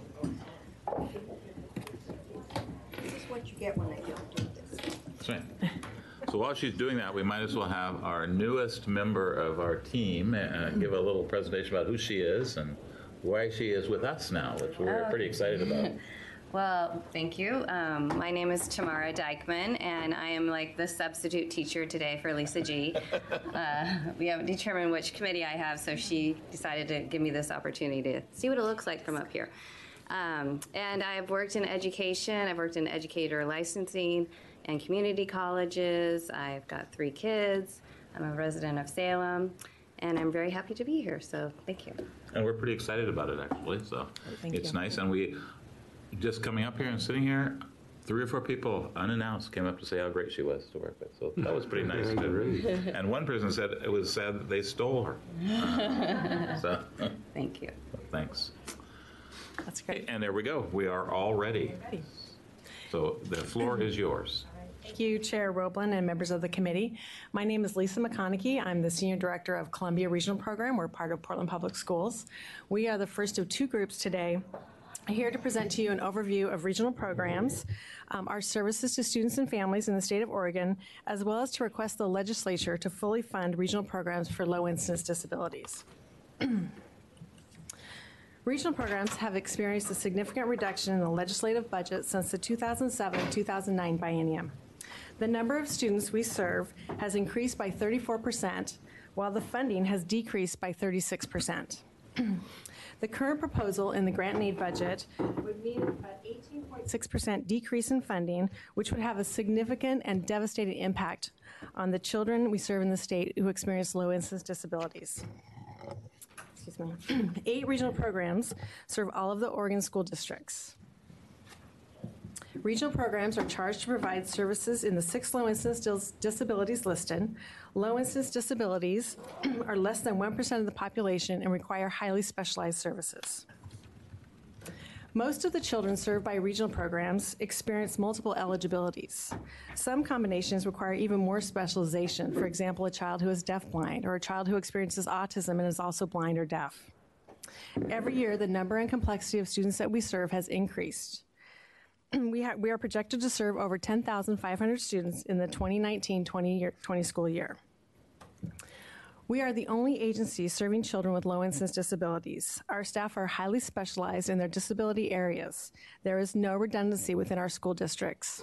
This is what you get when I don't do this. that's right. So while she's doing that, we might as well have our newest member of our team uh, give a little presentation about who she is and why she is with us now, which we're pretty excited about. Well, thank you. Um, my name is Tamara Dykman, and I am like the substitute teacher today for Lisa G. Uh, we haven't determined which committee I have, so she decided to give me this opportunity to see what it looks like from up here. Um, and I've worked in education. I've worked in educator licensing and community colleges. I've got three kids. I'm a resident of Salem, and I'm very happy to be here, so thank you. And we're pretty excited about it, actually, so Thank it's you. nice. And we, just coming up here and sitting here, three or four people unannounced came up to say how great she was to work with. So that was pretty nice too. And one person said it was sad that they stole her. Uh, so Thank you. thanks. That's great. And there we go. We are all ready. So the floor is yours. Thank you, Chair Roblin and members of the committee. My name is Lisa McConaughey. I'm the Senior Director of Columbia Regional Program. We're part of Portland Public Schools. We are the first of two groups today here to present to you an overview of regional programs, um, our services to students and families in the state of Oregon, as well as to request the legislature to fully fund regional programs for low-incidence disabilities. Regional programs have experienced a significant reduction in the legislative budget since the two thousand seven two thousand nine biennium. The number of students we serve has increased by thirty-four percent, while the funding has decreased by thirty-six percent. The current proposal in the grant and aid budget would mean an eighteen point six percent decrease in funding, which would have a significant and devastating impact on the children we serve in the state who experience low incidence disabilities. Excuse me. Eight regional programs serve all of the Oregon school districts. Regional programs are charged to provide services in the six low-incidence dis- disabilities listed. Low-incidence disabilities are less than one percent of the population and require highly specialized services. Most of the children served by regional programs experience multiple eligibilities. Some combinations require even more specialization, for example, a child who is deafblind or a child who experiences autism and is also blind or deaf. Every year, the number and complexity of students that we serve has increased. We, ha- we are projected to serve over ten thousand five hundred students in the twenty nineteen twenty school year. We are the only agency serving children with low incidence disabilities. Our staff are highly specialized in their disability areas. There is no redundancy within our school districts.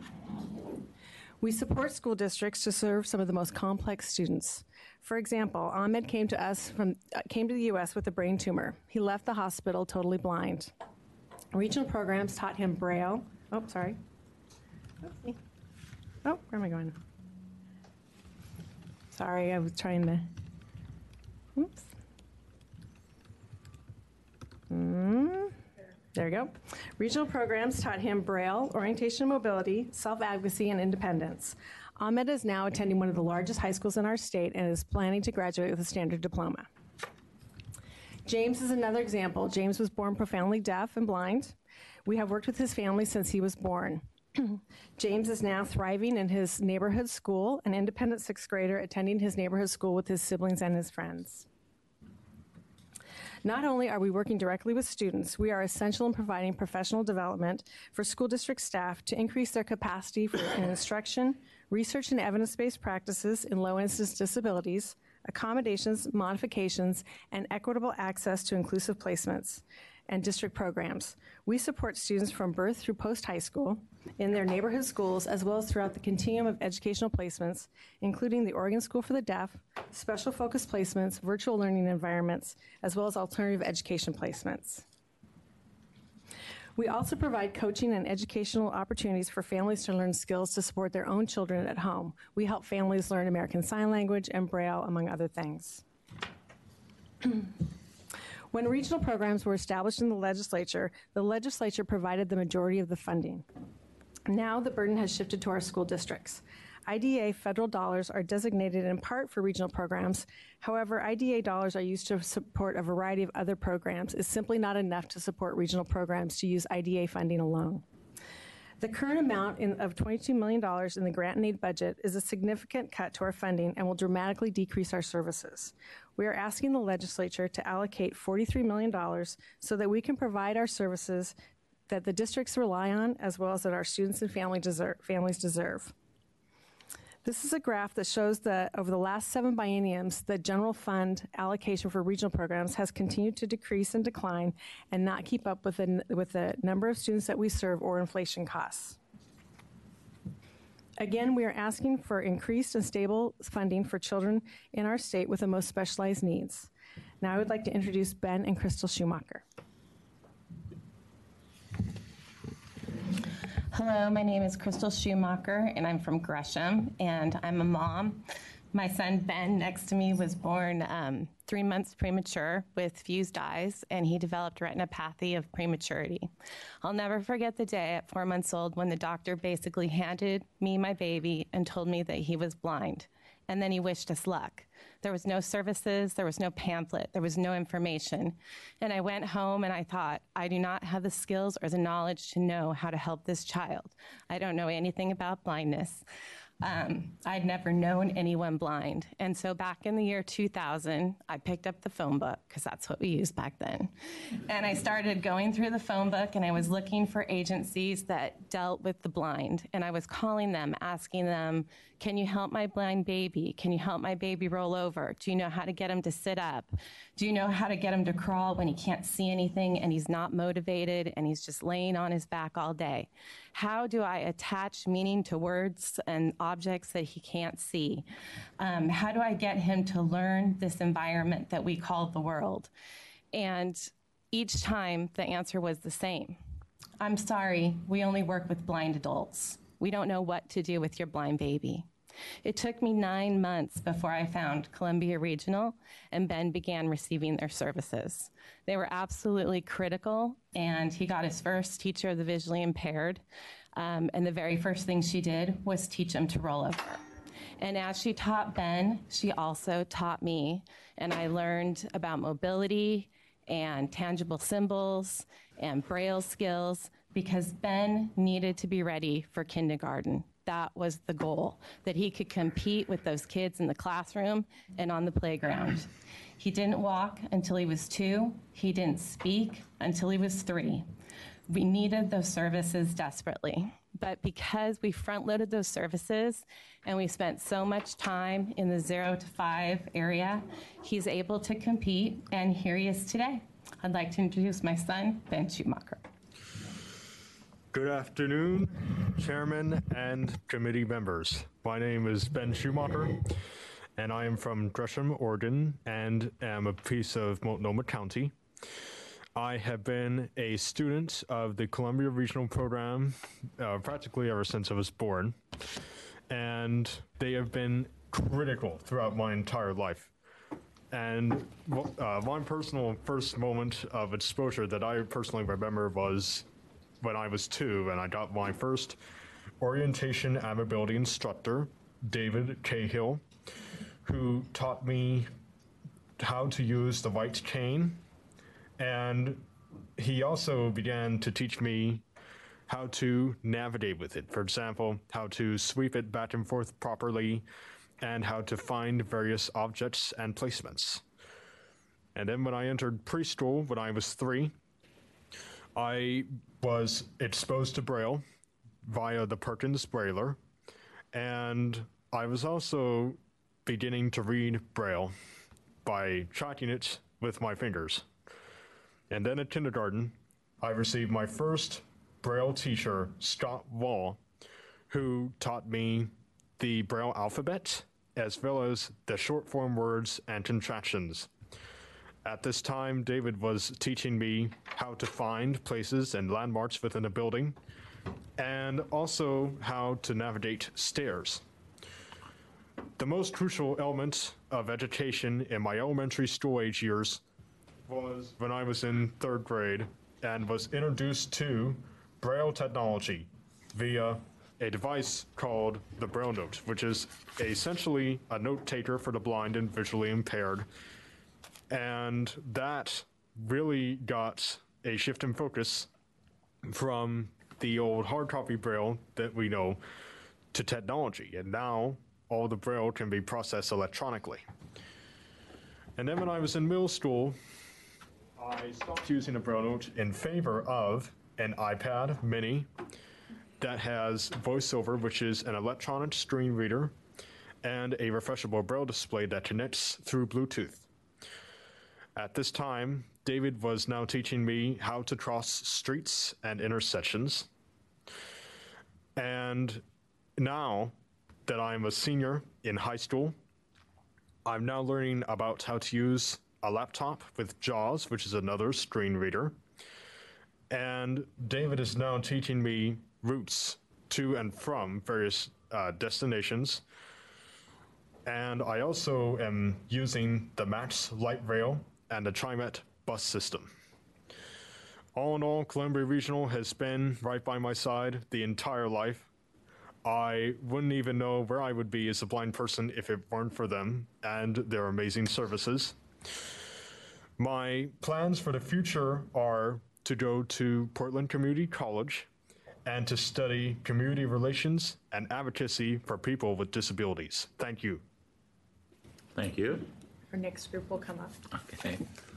We support school districts to serve some of the most complex students. For example, Ahmed came to us from uh, came to the U S with a brain tumor. He left the hospital totally blind. Regional programs taught him Braille. Oh, sorry. Oopsie. Oh, where am I going? Sorry, I was trying to. Oops. Mm, there we go. Regional programs taught him Braille, orientation and mobility, self-advocacy, and independence. Ahmed is now attending one of the largest high schools in our state and is planning to graduate with a standard diploma. James is another example. James was born profoundly deaf and blind. We have worked with his family since he was born. James is now thriving in his neighborhood school, an independent sixth grader attending his neighborhood school with his siblings and his friends. Not only are we working directly with students, we are essential in providing professional development for school district staff to increase their capacity for instruction, research and evidence-based practices in low-incidence disabilities, accommodations, modifications, and equitable access to inclusive placements and district programs. We support students from birth through post-high school in their neighborhood schools, as well as throughout the continuum of educational placements, including the Oregon School for the Deaf, special focus placements, virtual learning environments, as well as alternative education placements. We also provide coaching and educational opportunities for families to learn skills to support their own children at home. We help families learn American Sign Language and Braille, among other things. When regional programs were established in the legislature, the legislature provided the majority of the funding. Now the burden has shifted to our school districts. I D E A federal dollars are designated in part for regional programs. However, I D E A dollars are used to support a variety of other programs. It's simply not enough to support regional programs to use I D E A funding alone. The current amount in, of twenty-two million dollars in the grant and aid budget is a significant cut to our funding and will dramatically decrease our services. We are asking the legislature to allocate forty-three million dollars so that we can provide our services that the districts rely on, as well as that our students and family deserve, families deserve. This is a graph that shows that over the last seven bienniums, the general fund allocation for regional programs has continued to decrease and decline and not keep up with the, with the number of students that we serve or inflation costs. Again, we are asking for increased and stable funding for children in our state with the most specialized needs. Now I would like to introduce Ben and Crystal Schumacher. Hello, my name is Crystal Schumacher, and I'm from Gresham, and I'm a mom. My son, Ben, next to me, was born um, three months premature with fused eyes, and he developed retinopathy of prematurity. I'll never forget the day at four months old when the doctor basically handed me my baby and told me that he was blind, and then he wished us luck. There was no services, there was no pamphlet, there was no information. And I went home and I thought, I do not have the skills or the knowledge to know how to help this child. I don't know anything about blindness. Um, I'd never known anyone blind. And so back in the year two thousand, I picked up the phone book, because that's what we used back then. And I started going through the phone book, and I was looking for agencies that dealt with the blind. And I was calling them, asking them, can you help my blind baby? Can you help my baby roll over? Do you know how to get him to sit up? Do you know how to get him to crawl when he can't see anything and he's not motivated and he's just laying on his back all day? How do I attach meaning to words and objects that he can't see? Um, how do I get him to learn this environment that we call the world? And Each time, the answer was the same. I'm sorry, we only work with blind adults. We don't know what to do with your blind baby. It took me nine months before I found Columbia Regional and Ben began receiving their services. They were absolutely critical, and he got his first teacher of the visually impaired, um, and the very first thing she did was teach him to roll over. And as she taught Ben, she also taught me, and I learned about mobility and tangible symbols and Braille skills because Ben needed to be ready for kindergarten. That was the goal, that he could compete with those kids in the classroom and on the playground. He didn't walk until he was two. He didn't speak until he was three. We needed those services desperately. But because we front-loaded those services and we spent so much time in the zero to five area, he's able to compete, and here he is today. I'd like to introduce my son, Ben Schumacher. Good afternoon, Chairman and committee members. My name is Ben Schumacher, and I am from Gresham, Oregon, and am a piece of Multnomah County. I have been a student of the Columbia Regional Program uh, practically ever since I was born, and they have been critical throughout my entire life. And uh, my personal first moment of exposure that I personally remember was when I was two, and I got my first orientation and mobility instructor, David Cahill, who taught me how to use the right cane. And he also began to teach me how to navigate with it. For example, how to sweep it back and forth properly and how to find various objects and placements. And then when I entered preschool, when I was three, I was exposed to Braille via the Perkins Brailler, and I was also beginning to read Braille by tracking it with my fingers. And then at kindergarten, I received my first Braille teacher, Scott Wall, who taught me the Braille alphabet, as well as the short form words and contractions. At this time, David was teaching me how to find places and landmarks within a building, and also how to navigate stairs. The most crucial element of education in my elementary school age years was when I was in third grade and was introduced to Braille technology via a device called the Braille Note, which is essentially a note taker for the blind and visually impaired. And that really got a shift in focus from the old hard copy Braille that we know to technology. And now all the Braille can be processed electronically. And then when I was in middle school, I stopped using a Braille Note in favor of an iPad mini that has VoiceOver, which is an electronic screen reader, and a refreshable Braille display that connects through Bluetooth. At this time, David was now teaching me how to cross streets and intersections. And now that I'm a senior in high school, I'm now learning about how to use a laptop with JAWS, which is another screen reader. And David is now teaching me routes to and from various uh, destinations. And I also am using the Max Light Rail and the TriMet bus system. All in all, Columbia Regional has been right by my side the entire life. I wouldn't even know where I would be as a blind person if it weren't for them and their amazing services. My plans for the future are to go to Portland Community College and to study community relations and advocacy for people with disabilities. Thank you. Thank you. Our next group will come up. Okay.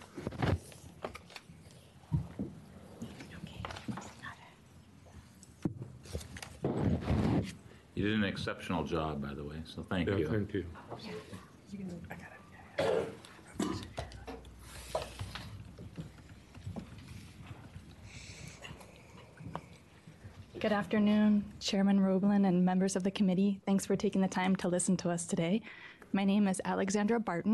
You did an exceptional job, by the way, so thank Yeah, you. thank you. I got it. Good afternoon, Chairman Roblin and members of the committee. Thanks for taking the time to listen to us today. My name is Alexandra Barton.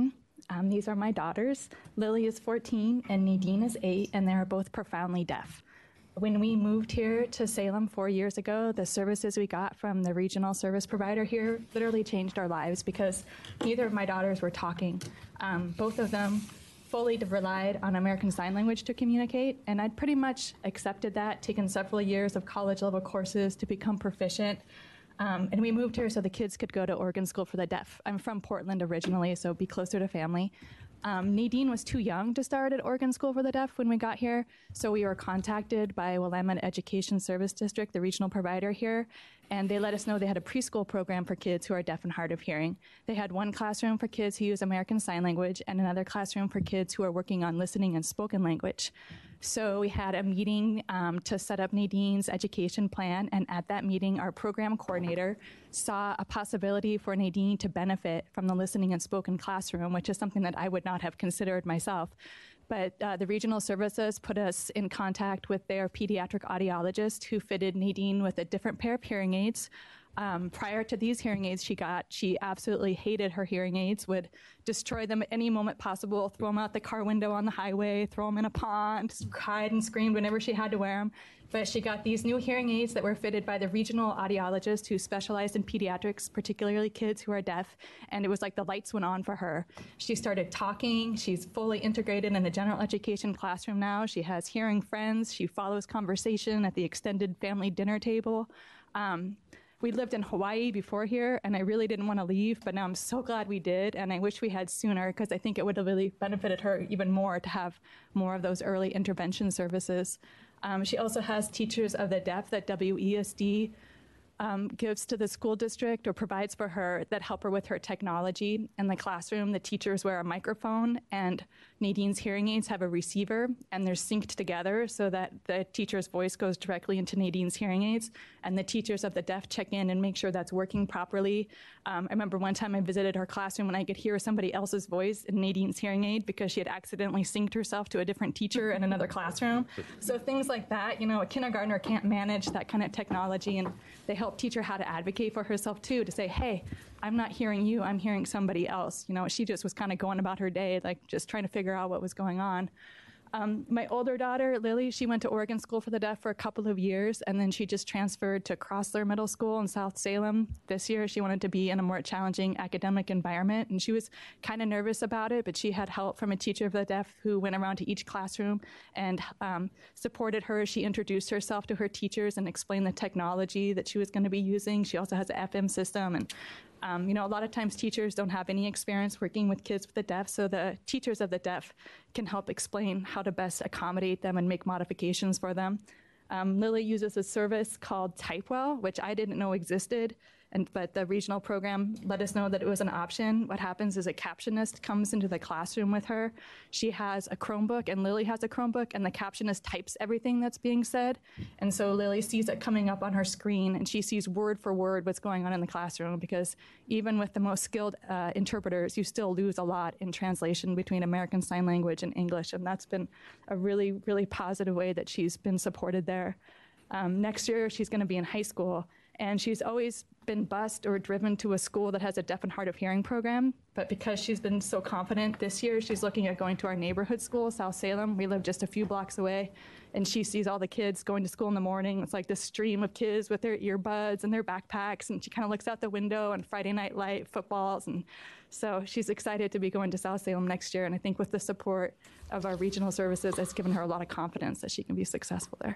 Um, these are my daughters. Lily is fourteen and Nadine is eight, and they are both profoundly deaf. When we moved here to Salem four years ago, the services we got from the regional service provider here literally changed our lives because neither of my daughters were talking. Um, both of them fully relied on American Sign Language to communicate, and I'd pretty much accepted that, taken several years of college level courses to become proficient. Um, and we moved here so the kids could go to Oregon School for the Deaf. I'm from Portland originally, so be closer to family. Um, Nadine was too young to start at Oregon School for the Deaf when we got here, so we were contacted by Willamette Education Service District, the regional provider here, and they let us know they had a preschool program for kids who are deaf and hard of hearing. They had one classroom for kids who use American Sign Language and another classroom for kids who are working on listening and spoken language. So we had a meeting um, to set up Nadine's education plan, and at that meeting, our program coordinator saw a possibility for Nadine to benefit from the listening and spoken classroom, which is something that I would not have considered myself. But uh, the regional services put us in contact with their pediatric audiologist who fitted Nadine with a different pair of hearing aids. Um, prior to these hearing aids she got, she absolutely hated her hearing aids, would destroy them at any moment possible, throw them out the car window on the highway, throw them in a pond, cried and screamed whenever she had to wear them. But she got these new hearing aids that were fitted by the regional audiologist who specialized in pediatrics, particularly kids who are deaf, and it was like the lights went on for her. She started talking. She's fully integrated in the general education classroom now. She has hearing friends. She follows conversation at the extended family dinner table. Um, We lived in Hawaii before here, and I really didn't want to leave, but now I'm so glad we did, and I wish we had sooner because I think it would have really benefited her even more to have more of those early intervention services. Um, she also has teachers of the deaf that W E S D um, gives to the school district or provides for her that help her with her technology. In the classroom, the teachers wear a microphone, and Nadine's hearing aids have a receiver, and they're synced together so that the teacher's voice goes directly into Nadine's hearing aids, and the teachers of the deaf check in and make sure that's working properly. Um, I remember one time I visited her classroom and I could hear somebody else's voice in Nadine's hearing aid because she had accidentally synced herself to a different teacher in another classroom. So things like that, you know, a kindergartner can't manage that kind of technology, and they help teach her how to advocate for herself too, to say, hey, I'm not hearing you, I'm hearing somebody else. You know, she just was kind of going about her day, like just trying to figure out what was going on. Um, my older daughter, Lily, she went to Oregon School for the Deaf for a couple of years, and then she just transferred to Crossler Middle School in South Salem. This year, she wanted to be in a more challenging academic environment, and she was kind of nervous about it, but she had help from a teacher of the deaf who went around to each classroom and um, supported her. She introduced herself to her teachers and explained the technology that she was going to be using. She also has an F M system, and Um, you know, a lot of times teachers don't have any experience working with kids with the deaf, so the teachers of the deaf can help explain how to best accommodate them and make modifications for them. Um, Lily uses a service called Typewell, which I didn't know existed, and but the regional program let us know that it was an option. What happens is a captionist comes into the classroom with her. She has a Chromebook, and Lily has a Chromebook, and the captionist types everything that's being said. And so Lily sees it coming up on her screen, and she sees word for word what's going on in the classroom, because even with the most skilled uh, interpreters, you still lose a lot in translation between American Sign Language and English, and that's been a really, really positive way that she's been supported there. Um, next year, she's going to be in high school, and she's always been bused or driven to a school that has a deaf and hard of hearing program. But because she's been so confident this year, she's looking at going to our neighborhood school, South Salem. We live just a few blocks away, and she sees all the kids going to school in the morning. It's like this stream of kids with their earbuds and their backpacks, and she kind of looks out the window and Friday Night Light footballs. And so she's excited to be going to South Salem next year, and I think with the support of our regional services, it's given her a lot of confidence that she can be successful there.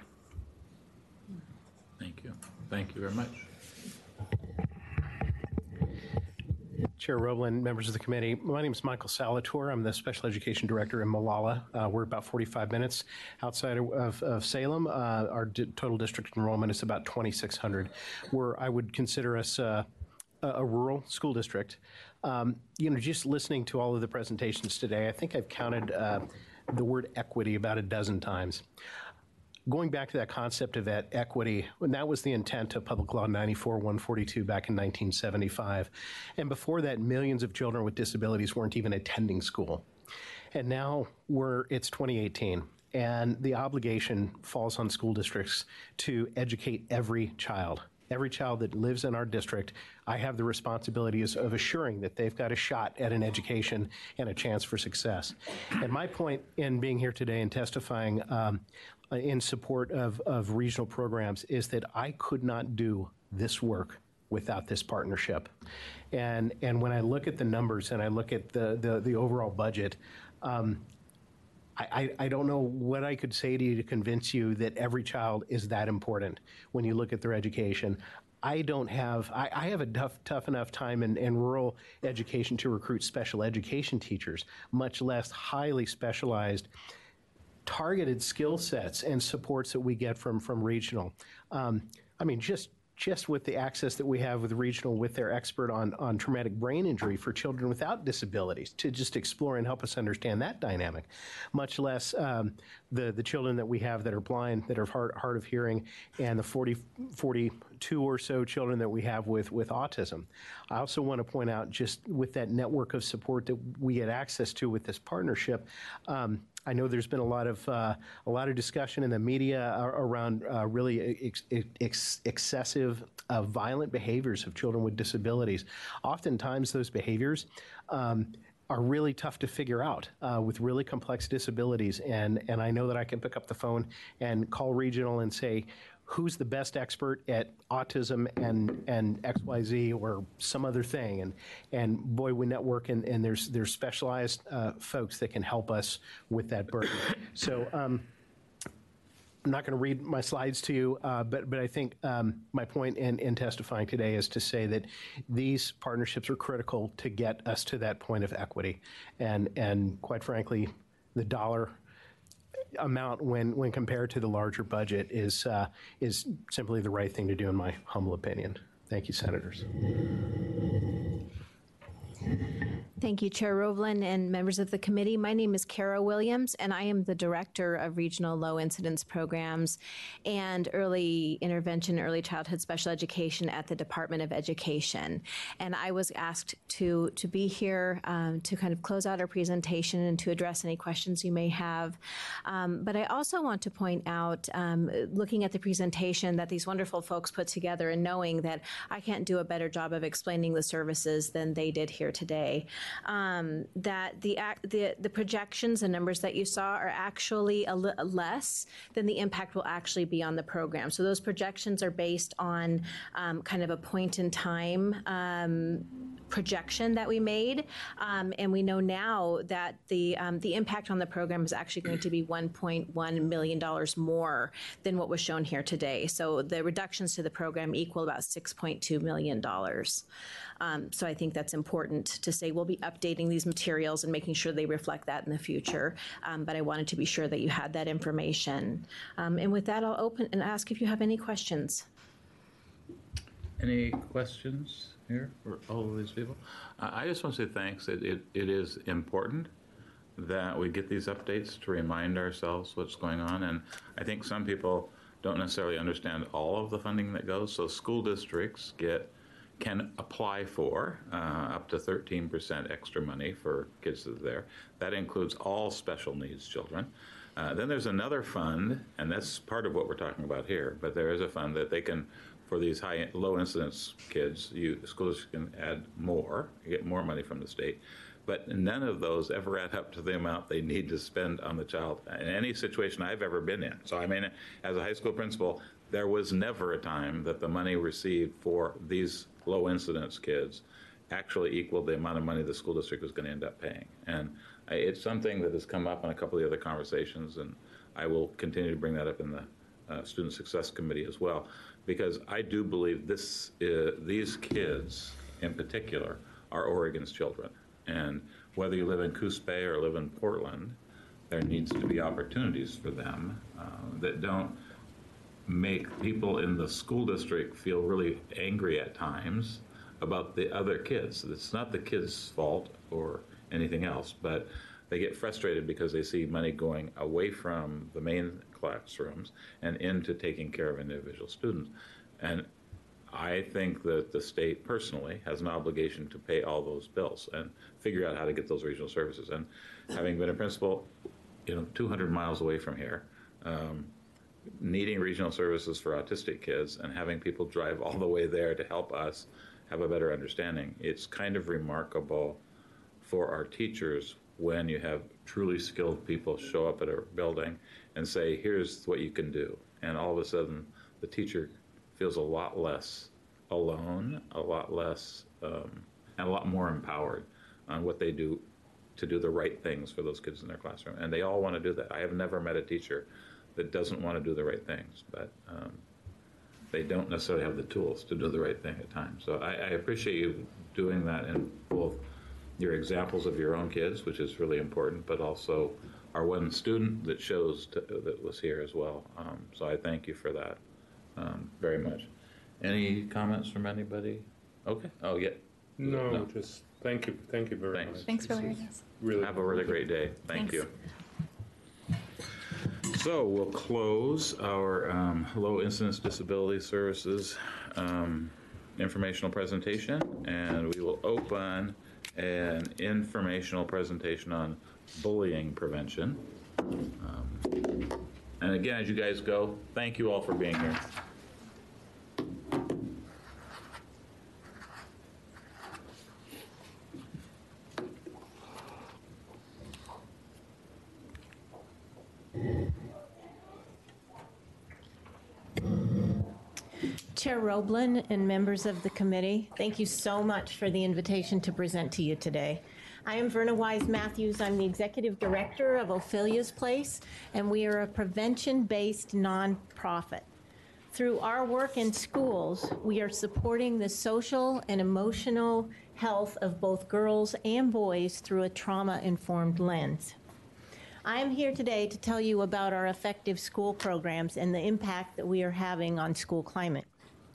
Thank you. Thank you very much. Chair Roblin, members of the committee, my name is Michael Salator. I'm the Special Education Director in Molalla. Uh, we're about forty-five minutes outside of, of, of Salem. Uh, our di- total district enrollment is about twenty-six hundred. We're, I would consider us uh, a, a rural school district. Um, you know, just listening to all of the presentations today, I think I've counted uh, the word equity about a dozen times. Going back to that concept of that equity, when that was the intent of Public Law ninety-four one forty-two back in nineteen seventy-five. And before that, millions of children with disabilities weren't even attending school. And now we're, it's twenty eighteen, and the obligation falls on school districts to educate every child every child that lives in our district, I have the responsibility of assuring that they've got a shot at an education and a chance for success. And my point in being here today and testifying um, in support of, of regional programs is that I could not do this work without this partnership. And, and when I look at the numbers and I look at the, the, the overall budget, um, I, I, I don't know what I could say to you to convince you that every child is that important when you look at their education. I don't have, I, I have a tough, tough enough time in, in rural education to recruit special education teachers, much less highly specialized targeted skill sets and supports that we get from, from regional. Um, I mean, just just with the access that we have with regional with their expert on, on traumatic brain injury for children without disabilities to just explore and help us understand that dynamic, much less um, the, the children that we have that are blind, that are hard, hard of hearing, and the forty, forty-two or so children that we have with, with autism. I also want to point out, just with that network of support that we get access to with this partnership, um, I know there's been a lot of uh, a lot of discussion in the media around uh, really ex ex excessive uh, violent behaviors of children with disabilities. Oftentimes, those behaviors um, are really tough to figure out uh, with really complex disabilities. And and I know that I can pick up the phone and call regional and say, who's the best expert at autism and, and X Y Z or some other thing. And, and boy, we network, and, and there's, there's specialized uh, folks that can help us with that burden. So um, I'm not going to read my slides to you, uh, but, but I think um, my point in, in testifying today is to say that these partnerships are critical to get us to that point of equity. And, and quite frankly, the dollar amount when when compared to the larger budget is uh, is simply the right thing to do, in my humble opinion. Thank you, Senators. Thank you, Chair Rovlin and members of the committee. My name is Kara Williams, and I am the Director of Regional Low Incidence Programs and Early Intervention, Early Childhood Special Education at the Department of Education. And I was asked to, to be here um, to kind of close out our presentation and to address any questions you may have. Um, but I also want to point out, um, looking at the presentation that these wonderful folks put together and knowing that I can't do a better job of explaining the services than they did here today. Um, that the, the the projections and numbers that you saw are actually a li less than the impact will actually be on the program. So those projections are based on um, kind of a point in time um, projection that we made, um, and we know now that the um, the impact on the program is actually going to be one point one million dollars more than what was shown here today. So the reductions to the program equal about six point two million dollars. Um, so I think that's important to say. We'll be updating these materials and making sure they reflect that in the future. Um, but I wanted to be sure that you had that information. Um, and with that, I'll open and ask if you have any questions. Any questions here for all of these people? Uh, I just want to say thanks. It, it, it is important that we get these updates to remind ourselves what's going on. And I think some people don't necessarily understand all of the funding that goes. So school districts get can apply for uh, up to thirteen percent extra money for kids that are there. That includes all special needs children. Uh, then there's another fund, and that's part of what we're talking about here, but there is a fund that they can, for these high, low incidence kids, you, schools can add more, get more money from the state. But none of those ever add up to the amount they need to spend on the child in any situation I've ever been in. So I mean, as a high school principal, there was never a time that the money received for these low incidence kids actually equaled the amount of money the school district was going to end up paying. And it's something that has come up in a couple of the other conversations, and I will continue to bring that up in the uh, Student Success Committee as well, because I do believe this is, these kids in particular are Oregon's children. And whether you live in Coos Bay or live in Portland, there needs to be opportunities for them uh, that don't make people in the school district feel really angry at times about the other kids. It's not the kids' fault or anything else, but they get frustrated because they see money going away from the main classrooms and into taking care of individual students. And I think that the state personally has an obligation to pay all those bills and figure out how to get those regional services. And having been a principal, you know, two hundred miles away from here, um, needing regional services for autistic kids and having people drive all the way there to help us have a better understanding. It's kind of remarkable for our teachers when you have truly skilled people show up at a building and say, here's what you can do. And all of a sudden, the teacher feels a lot less alone, a lot less, um, and a lot more empowered on what they do to do the right things for those kids in their classroom. And they all want to do that. I have never met a teacher that doesn't want to do the right things, but um, they don't necessarily have the tools to do the right thing at times. So I, I appreciate you doing that in both your examples of your own kids, which is really important, but also our one student that shows to, that was here as well. Um, so I thank you for that um, very much. Any comments from anybody? Okay. Oh, yeah. No, no. just thank you. Thank you very Thanks. much. Thanks for hearing us. Really have a really great day. Thank Thanks. you. So we'll close our um, low incidence disability services um, informational presentation, and we will open an informational presentation on bullying prevention. Um, and again, as you guys go, thank you all for being here. Chair Roblin and members of the committee, thank you so much for the invitation to present to you today. I am Verna Wise Matthews. I'm the executive director of Ophelia's Place, and we are a prevention-based nonprofit. Through our work in schools, we are supporting the social and emotional health of both girls and boys through a trauma-informed lens. I am here today to tell you about our effective school programs and the impact that we are having on school climate.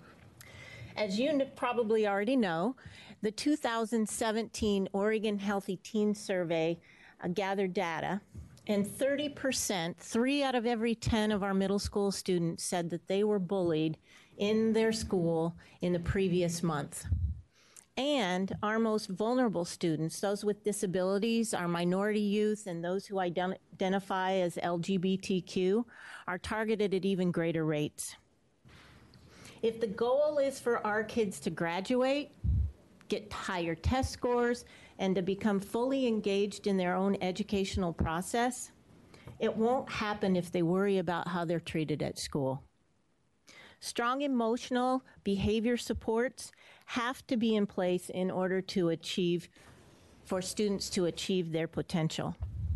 As you probably already know, the two thousand seventeen Oregon Healthy Teen Survey uh, gathered data, and thirty percent, three out of every ten of our middle school students said that they were bullied in their school in the previous month. And our most vulnerable students, those with disabilities, our minority youth, and those who ident- identify as L G B T Q, are targeted at even greater rates. If the goal is for our kids to graduate, get higher test scores, and to become fully engaged in their own educational process, it won't happen if they worry about how they're treated at school. Strong emotional behavior supports have to be in place in order to achieve, for students to achieve their potential.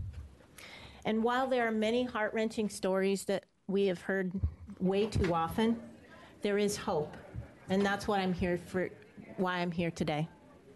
And while there are many heart-wrenching stories that we have heard way too often, there is hope, and that's what I'm here for, why I'm here today.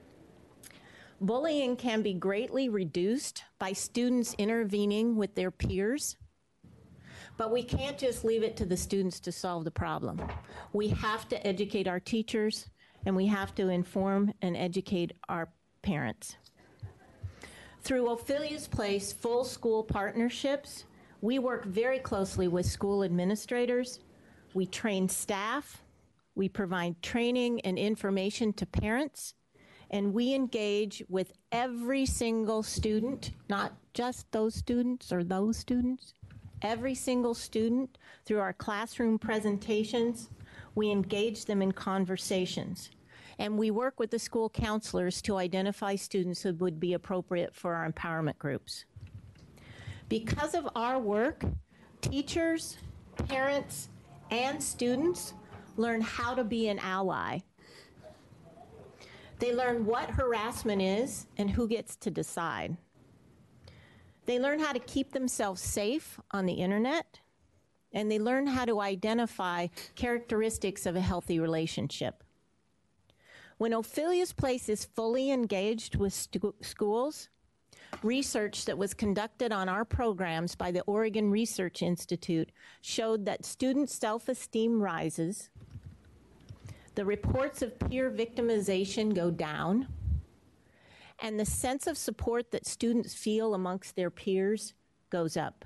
Bullying can be greatly reduced by students intervening with their peers, but we can't just leave it to the students to solve the problem. We have to educate our teachers, and we have to inform and educate our parents. Through Ophelia's Place full school partnerships, we work very closely with school administrators. We train staff, we provide training and information to parents, and we engage with every single student, not just those students or those students, every single student through our classroom presentations. We engage them in conversations, and we work with the school counselors to identify students who would be appropriate for our empowerment groups. Because of our work, teachers, parents, and students learn how to be an ally. They learn what harassment is and who gets to decide. They learn how to keep themselves safe on the internet, and they learn how to identify characteristics of a healthy relationship. When Ophelia's Place is fully engaged with stu- schools, research that was conducted on our programs by the Oregon Research Institute showed that student self-esteem rises, the reports of peer victimization go down, and the sense of support that students feel amongst their peers goes up.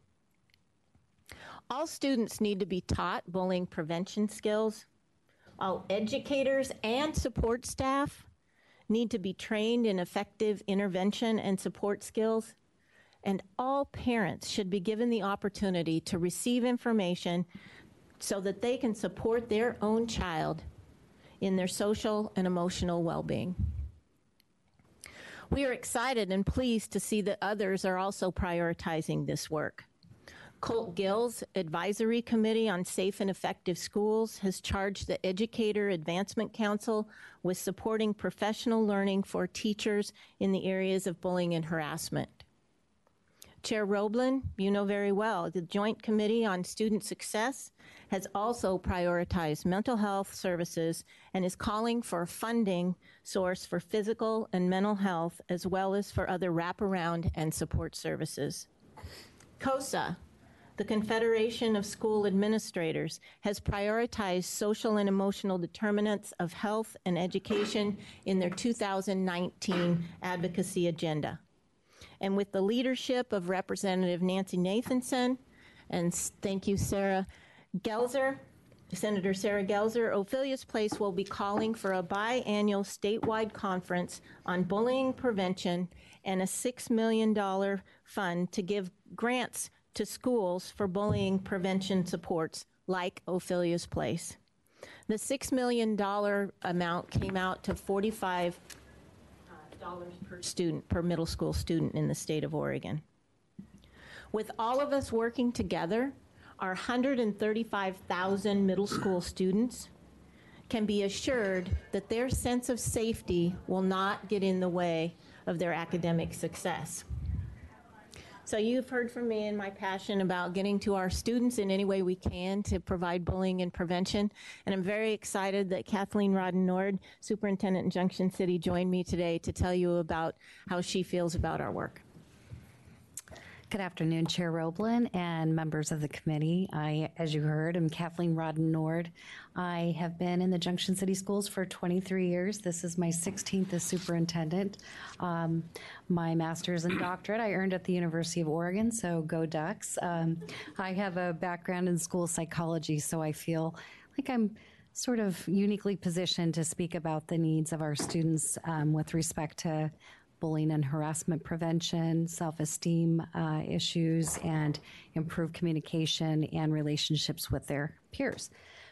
All students need to be taught bullying prevention skills. All educators and support staff need to be trained in effective intervention and support skills. and all parents should be given the opportunity to receive information so that they can support their own child in their social and emotional well-being. We are excited and pleased to see that others are also prioritizing this work. Colt Gill's Advisory Committee on Safe and Effective Schools has charged the Educator Advancement Council with supporting professional learning for teachers in the areas of bullying and harassment. Chair Roblin, you know very well, the Joint Committee on Student Success has also prioritized mental health services and is calling for a funding source for physical and mental health, as well as for other wraparound and support services. COSA, the Confederation of School Administrators, has prioritized social and emotional determinants of health and education in their two thousand nineteen advocacy agenda. And with the leadership of Representative Nancy Nathanson, and thank you, Sarah Gelser, Senator Sarah Gelser, Ophelia's Place will be calling for a biannual statewide conference on bullying prevention and a six million dollars fund to give grants to schools for bullying prevention supports like Ophelia's Place. The six million dollars amount came out to forty-five dollars per student, per middle school student in the state of Oregon. With all of us working together, our one hundred thirty-five thousand middle school students can be assured that their sense of safety will not get in the way of their academic success. So you've heard from me and my passion about getting to our students in any way we can to provide bullying and prevention. And I'm very excited that Kathleen Rodden-Nord, Superintendent in Junction City, joined me today to tell you about how she feels about our work. Good afternoon, Chair Roblin and members of the committee. I, as you heard, am Kathleen Rodden-Nord. I have been in the Junction City Schools for twenty-three years. This is my sixteenth as superintendent. Um, my master's and doctorate I earned at the University of Oregon, so go Ducks. Um, I have a background in school psychology, so I feel like I'm sort of uniquely positioned to speak about the needs of our students um, with respect to bullying and harassment prevention, self-esteem uh, issues, and improved communication and relationships with their peers.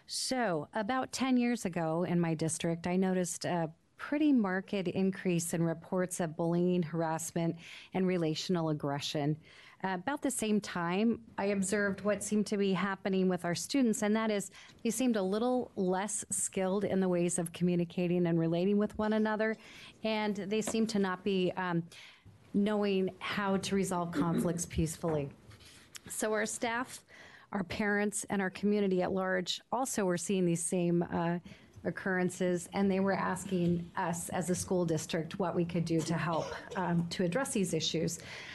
So about ten years ago in my district, I noticed a pretty marked increase in reports of bullying, harassment, and relational aggression. Uh, about the same time, I observed what seemed to be happening with our students, and that is they seemed a little less skilled in the ways of communicating and relating with one another, and they seemed to not be um, knowing how to resolve conflicts peacefully. So our staff, our parents, and our community at large also were seeing these same uh, occurrences, and they were asking us as a school district what we could do to help um, to address these issues.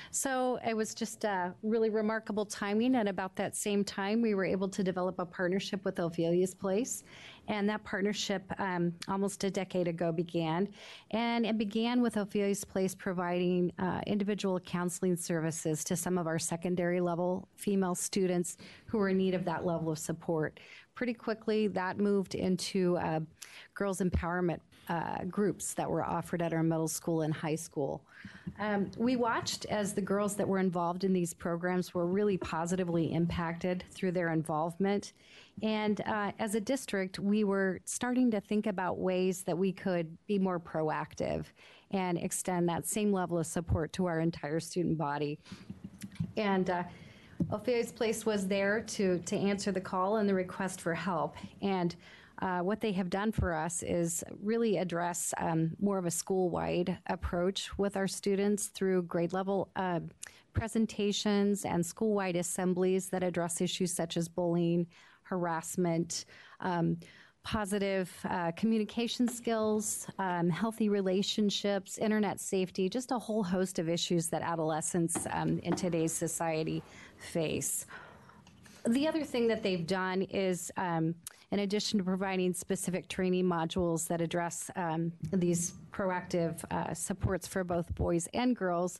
So it was just a really remarkable timing, and about that same time, we were able to develop a partnership with Ophelia's Place, and that partnership um, almost a decade ago began, and it began with Ophelia's Place providing uh, individual counseling services to some of our secondary level female students who were in need of that level of support. Pretty quickly, that moved into uh, girls' empowerment uh, groups that were offered at our middle school and high school. Um, we watched as the girls that were involved in these programs were really positively impacted through their involvement. And uh, as a district, we were starting to think about ways that we could be more proactive and extend that same level of support to our entire student body. And uh, Ophelia's Place was there to, to answer the call and the request for help. And uh, what they have done for us is really address um, more of a school-wide approach with our students through grade level uh, presentations and school-wide assemblies that address issues such as bullying, harassment, um, positive uh, communication skills, um, healthy relationships, internet safety, just a whole host of issues that adolescents um, in today's society face. The other thing that they've done is, um, in addition to providing specific training modules that address um, these proactive uh, supports for both boys and girls,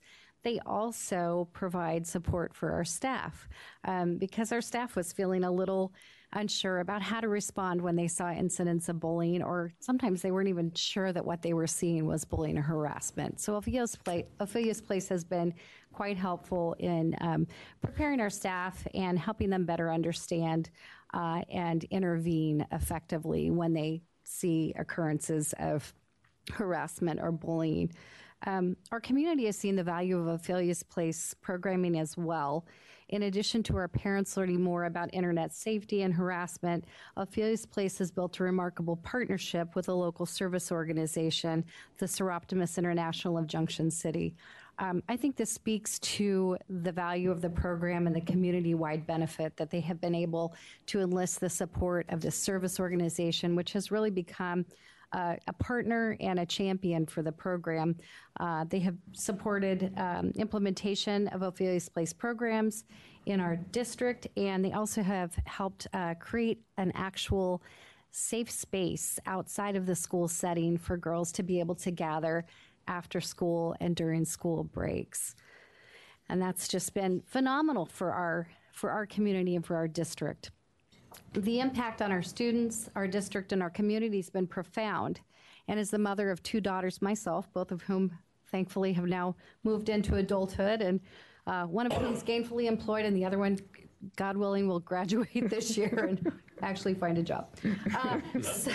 they also provide support for our staff um, because our staff was feeling a little unsure about how to respond when they saw incidents of bullying, or sometimes they weren't even sure that what they were seeing was bullying or harassment. So Ophelia's Place, Ophelia's Place has been quite helpful in um, preparing our staff and helping them better understand uh, and intervene effectively when they see occurrences of harassment or bullying. Um, our community has seen the value of Ophelia's Place programming as well. In addition to our parents learning more about internet safety and harassment, Ophelia's Place has built a remarkable partnership with a local service organization, the Seroptimus International of Junction City. Um, I think this speaks to the value of the program and the community-wide benefit that they have been able to enlist the support of this service organization, which has really become Uh, a partner and a champion for the program. Uh, they have supported um, implementation of Ophelia's Place programs in our district, and they also have helped uh, create an actual safe space outside of the school setting for girls to be able to gather after school and during school breaks. And that's just been phenomenal for our, for our community and for our district. The impact on our students, our district, and our community has been profound. And as the mother of two daughters myself, both of whom thankfully have now moved into adulthood, and uh, one of whom is gainfully employed and the other one, God willing, will graduate this year and actually find a job. Uh, so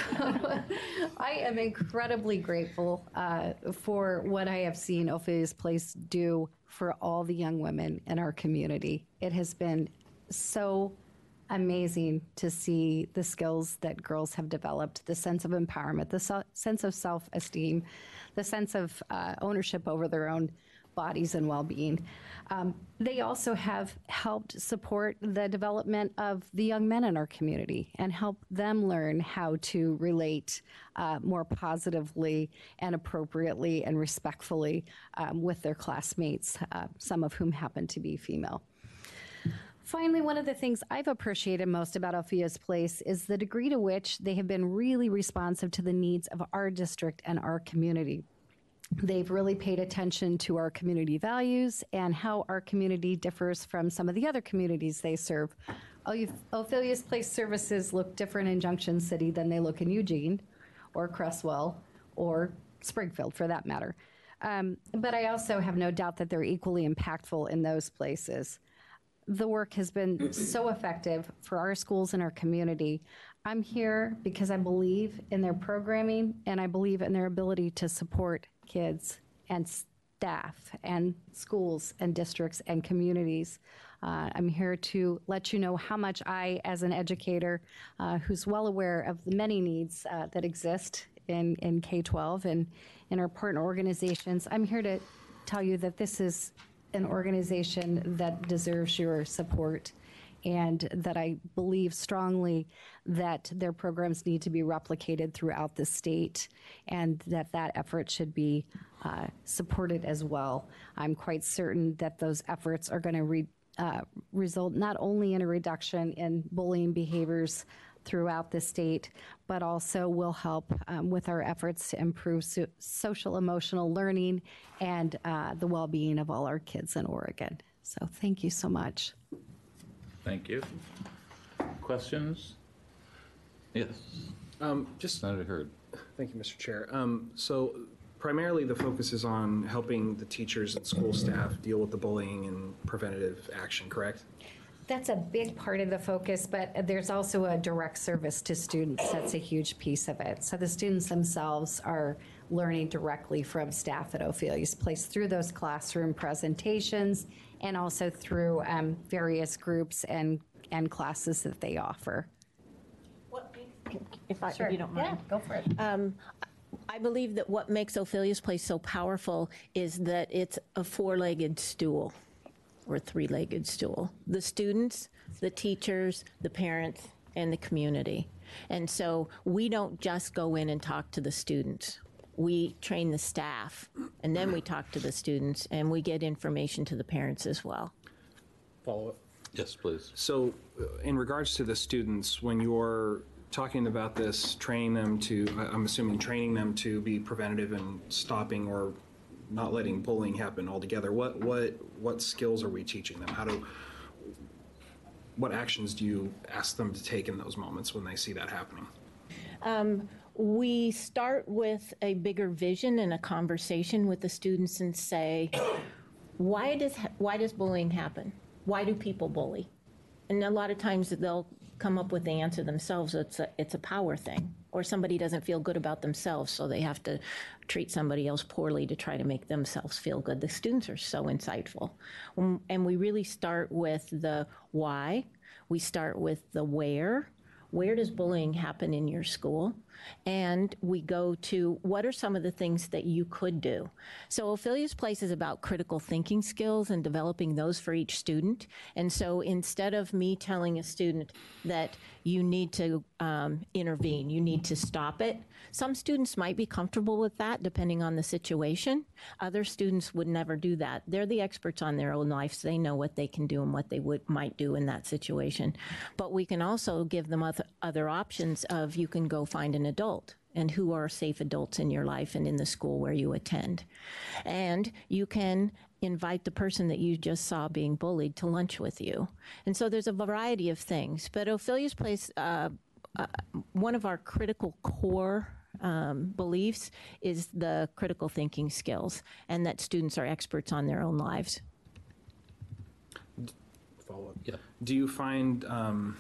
I am incredibly grateful uh, for what I have seen Ophelia's Place do for all the young women in our community. It has been so amazing to see the skills that girls have developed, the sense of empowerment, the so- sense of self-esteem, the sense of uh, ownership over their own bodies and well-being. Um, they also have helped support the development of the young men in our community and help them learn how to relate uh, more positively and appropriately and respectfully um, with their classmates, uh, some of whom happen to be female. Finally, one of the things I've appreciated most about Ophelia's Place is the degree to which they have been really responsive to the needs of our district and our community. They've really paid attention to our community values and how our community differs from some of the other communities they serve. Ophelia's Place services look different in Junction City than they look in Eugene or Cresswell or Springfield, for that matter. Um, but I also have no doubt that they're equally impactful in those places. The work has been so effective for our schools and our community. I'm here because I believe in their programming and I believe in their ability to support kids and staff and schools and districts and communities. Uh, I'm here to let you know how much I, as an educator uh, who's well aware of the many needs uh, that exist in, in K twelve and in our partner organizations, I'm here to tell you that this is an organization that deserves your support and that I believe strongly that their programs need to be replicated throughout the state and that that effort should be uh, supported as well. I'm quite certain that those efforts are going to re, uh, result not only in a reduction in bullying behaviors throughout the state, but also will help um, with our efforts to improve so- social emotional learning and uh, the well-being of all our kids in Oregon. So thank you so much. Thank you. Questions? Yes. Um, just Senator Hurd. Thank you, Mister Chair. Um, so primarily the focus is on helping the teachers and school staff deal with the bullying and preventative action, correct? That's a big part of the focus, but there's also a direct service to students. That's a huge piece of it. So the students themselves are learning directly from staff at Ophelia's Place through those classroom presentations and also through um, various groups and, and classes that they offer. If, I, Sure. if you don't mind. Yeah, go for it. Um, I believe that what makes Ophelia's Place so powerful is that it's a four-legged stool or three-legged stool. The students, the teachers, the parents, and the community. And so we don't just go in and talk to the students. We train the staff, and then we talk to the students, and we get information to the parents as well. Follow up? Yes, please. So uh, in regards to the students, when you're talking about this, training them to, I- I'm assuming training them to be preventative and stopping or not letting bullying happen altogether, what what what skills are we teaching them? How do what actions do you ask them to take in those moments when they see that happening? Um, we start with a bigger vision and a conversation with the students and say, why does why does bullying happen? Why do people bully? And a lot of times they'll come up with the answer themselves. It's a, it's a power thing, or somebody doesn't feel good about themselves, so they have to treat somebody else poorly to try to make themselves feel good. The students are so insightful. Um, and we really start with the why. We start with the where. Where does bullying happen in your school? And we go to what are some of the things that you could do? So Ophelia's Place is about critical thinking skills and developing those for each student. And so instead of me telling a student that you need to um, intervene, you need to stop it, some students might be comfortable with that depending on the situation. Other students would never do that. They're the experts on their own lives. They know what they can do and what they would might do in that situation. But we can also give them other, other options of you can go find an adult and who are safe adults in your life and in the school where you attend. And you can invite the person that you just saw being bullied to lunch with you. And so there's a variety of things. But Ophelia's Place, uh, uh, one of our critical core um, beliefs is the critical thinking skills, and that students are experts on their own lives. Follow up. Yeah. Do you find, um,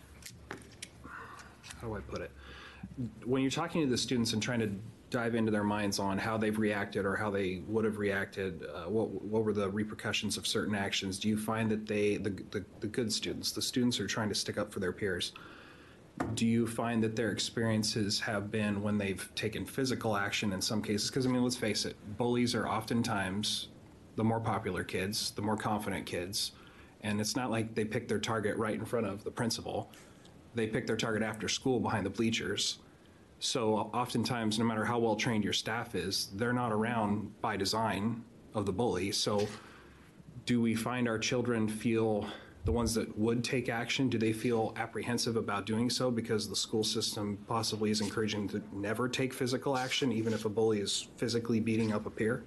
how do I put it? When you're talking to the students and trying to dive into their minds on how they've reacted or how they would have reacted, uh, what what were the repercussions of certain actions, do you find that they, the, the, the good students, the students who are trying to stick up for their peers, do you find that their experiences have been when they've taken physical action in some cases? Because, I mean, let's face it, bullies are oftentimes the more popular kids, the more confident kids, and it's not like they pick their target right in front of the principal. They pick their target after school behind the bleachers. So oftentimes, no matter how well trained your staff is, they're not around by design of the bully. So do we find our children feel, the ones that would take action, do they feel apprehensive about doing so because the school system possibly is encouraging them to never take physical action, even if a bully is physically beating up a peer?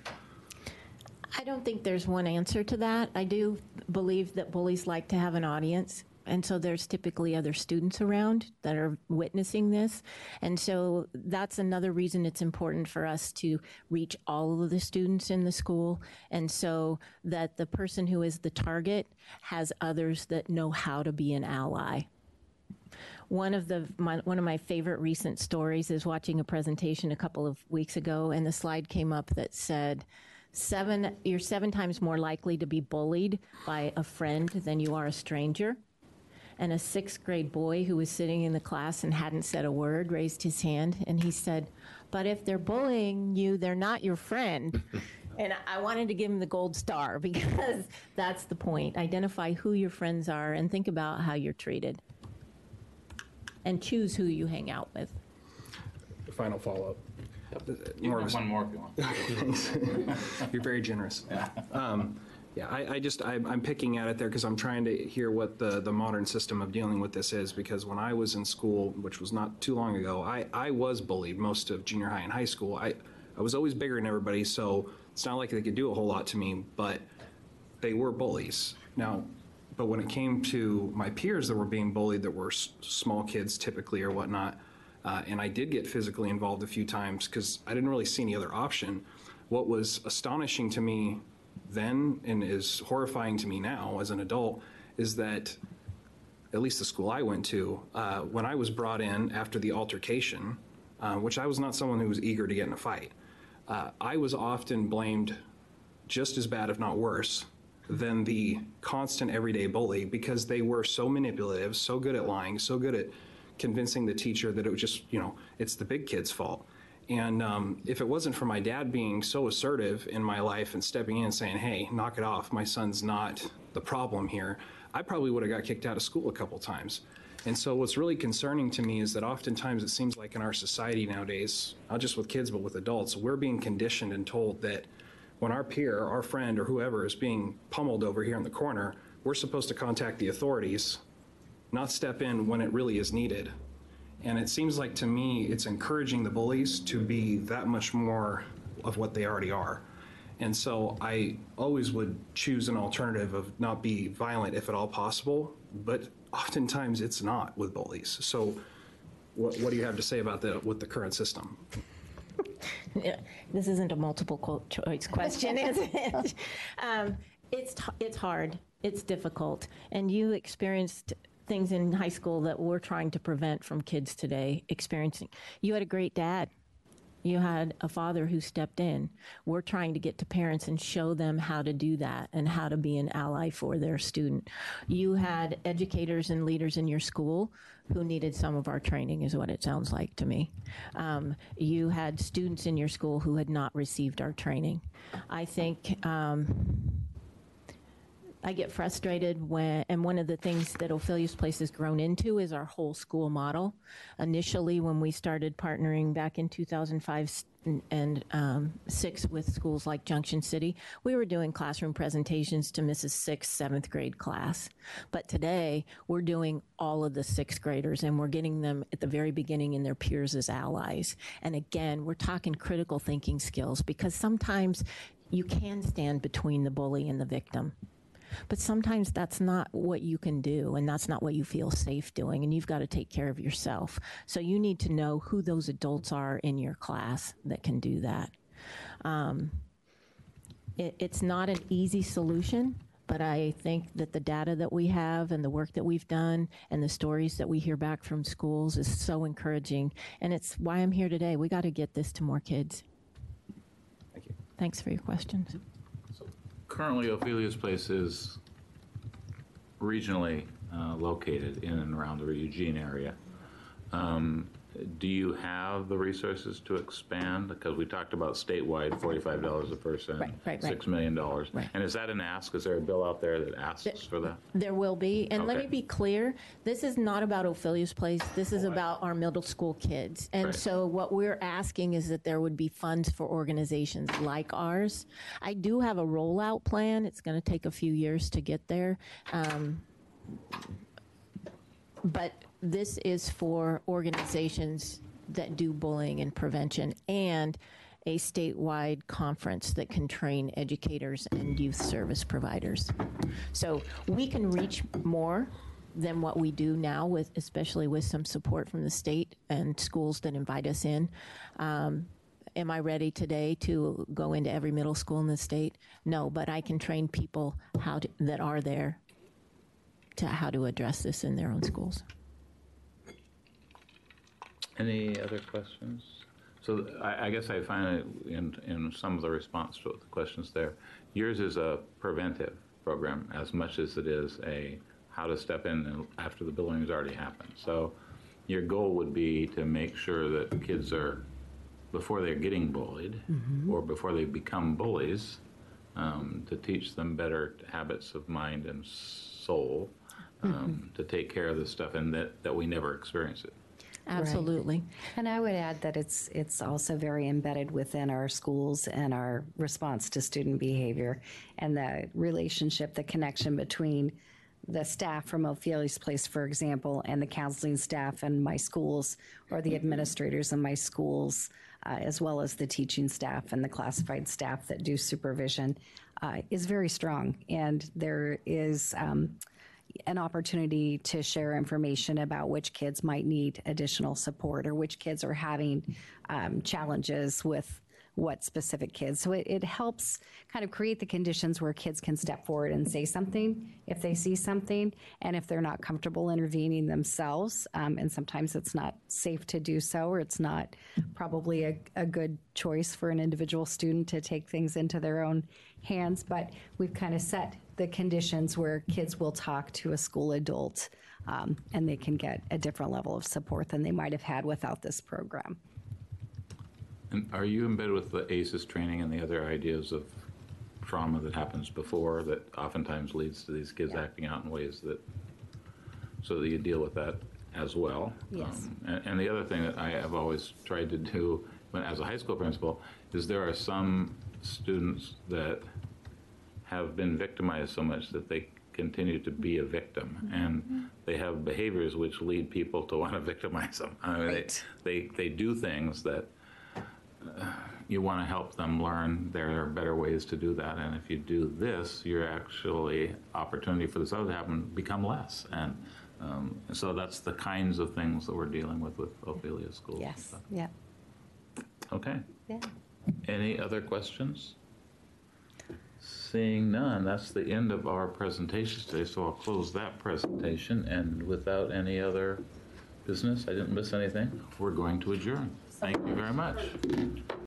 I don't think there's one answer to that. I do believe that bullies like to have an audience. And so there's typically other students around that are witnessing this. And so that's another reason it's important for us to reach all of the students in the school. And so that the person who is the target has others that know how to be an ally. One of the my, one of my favorite recent stories is watching a presentation a couple of weeks ago, and the slide came up that said, seven, you're seven times more likely to be bullied by a friend than you are a stranger. And a sixth grade boy who was sitting in the class and hadn't said a word raised his hand, and he said, but if they're bullying you, they're not your friend. And I wanted to give him the gold star because that's the point. Identify who your friends are and think about how you're treated. And choose who you hang out with. Final follow-up. You have one more if you want. Thanks. You're very generous. Yeah. Um, Yeah, I, I just, I, I'm picking at it there because I'm trying to hear what the, the modern system of dealing with this is, because when I was in school, which was not too long ago, I, I was bullied most of junior high and high school. I, I was always bigger than everybody, so it's not like they could do a whole lot to me, but they were bullies. Now, but when it came to my peers that were being bullied, that were s- small kids typically or whatnot, uh, and I did get physically involved a few times because I didn't really see any other option. What was astonishing to me then and is horrifying to me now as an adult is that, at least the school I went to, uh, when I was brought in after the altercation, uh, which I was not someone who was eager to get in a fight, uh, I was often blamed just as bad, if not worse, than the constant everyday bully, because they were so manipulative, so good at lying, so good at convincing the teacher that it was just, you know, it's the big kid's fault. And um, if it wasn't for my dad being so assertive in my life and stepping in and saying, hey, knock it off, my son's not the problem here, I probably would have got kicked out of school a couple times. And so what's really concerning to me is that oftentimes it seems like in our society nowadays, not just with kids, but with adults, we're being conditioned and told that when our peer, our friend, or whoever is being pummeled over here in the corner, we're supposed to contact the authorities, not step in when it really is needed. And it seems like to me it's encouraging the bullies to be that much more of what they already are. And so I always would choose an alternative of not be violent if at all possible, but oftentimes it's not with bullies. So what, what do you have to say about the, with the current system? Yeah, this isn't a multiple co- choice question, is it? um, it's, t- it's hard, it's difficult, and you experienced things in high school that we're trying to prevent from kids today experiencing. You had a great dad. You had a father who stepped in. We're trying to get to parents and show them how to do that and how to be an ally for their student. You had educators and leaders in your school who needed some of our training, is what it sounds like to me. Um, you had students in your school who had not received our training. I think um, I get frustrated when, and one of the things that Ophelia's Place has grown into is our whole school model. Initially, when we started partnering back in two thousand five and um, six with schools like Junction City, we were doing classroom presentations to Missus sixth, seventh grade class. But today, we're doing all of the sixth graders, and we're getting them at the very beginning in their peers as allies. And again, we're talking critical thinking skills, because sometimes you can stand between the bully and the victim. But sometimes that's not what you can do, and that's not what you feel safe doing, and you've got to take care of yourself. So you need to know who those adults are in your class that can do that. Um, it, it's not an easy solution, but I think that the data that we have and the work that we've done and the stories that we hear back from schools is so encouraging, and it's why I'm here today. We got to get this to more kids. Thank you. Thanks for your questions. Currently, Ophelia's Place is regionally uh, located in and around the Eugene area. Um, do you have the resources to expand? Because we talked about statewide, forty-five dollars a person, Right, right, right. six million dollars. Right. And is that an ask? Is there a bill out there that asks for that? There will be. And let Okay. me be clear, this is not about Ophelia's Place. This is about our middle school kids. And Right. so what we're asking is that there would be funds for organizations like ours. I do have a rollout plan. It's going to take a few years to get there. Um, but this is for organizations that do bullying and prevention, and a statewide conference that can train educators and youth service providers. So we can reach more than what we do now, with especially with some support from the state and schools that invite us in. Um, am I ready today to go into every middle school in the state? No, but I can train people how to, that are there to how to address this in their own schools. Any other questions? So I, I guess I find it in, in some of the response to the questions there, yours is a preventive program as much as it is a how to step in after the bullying has already happened. So your goal would be to make sure that kids are, before they're getting bullied, Mm-hmm. or before they become bullies, um, to teach them better habits of mind and soul, um, Mhm. to take care of this stuff, and that, that we never experience it. Absolutely. Right. And I would add that it's it's also very embedded within our schools and our response to student behavior, and the relationship, the connection between the staff from Ophelia's Place, for example, and the counseling staff in my schools, or the administrators in my schools, uh, as well as the teaching staff and the classified staff that do supervision, uh, is very strong. And there is um, an opportunity to share information about which kids might need additional support, or which kids are having um, challenges with what specific kids. So it, it helps kind of create the conditions where kids can step forward and say something if they see something, and if they're not comfortable intervening themselves. Um, and sometimes it's not safe to do so, or it's not probably a, a good choice for an individual student to take things into their own hands. But we've kind of set the conditions where kids will talk to a school adult, um, and they can get a different level of support than they might have had without this program. And are you embedded with the A C E S training and the other ideas of trauma that happens before that oftentimes leads to these kids acting out in ways that, so that you deal with that as well? Yes. Um, and, and the other thing that I have always tried to do when, as a high school principal, is there are some students that have been victimized so much that they continue to be a victim, Mm-hmm. and they have behaviors which lead people to want to victimize them. I mean, Right. they, they, they do things that Uh, you want to help them learn there are better ways to do that. And if you do this, you're actually, opportunity for this other to happen become less. And um, so that's the kinds of things that we're dealing with with Ophelia Schools. and Yes, stuff. yeah, Okay. yeah. Any other questions? Seeing none, that's the end of our presentation today, so I'll close that presentation. And without any other business, I didn't miss anything, we're going to adjourn. Thank you very much.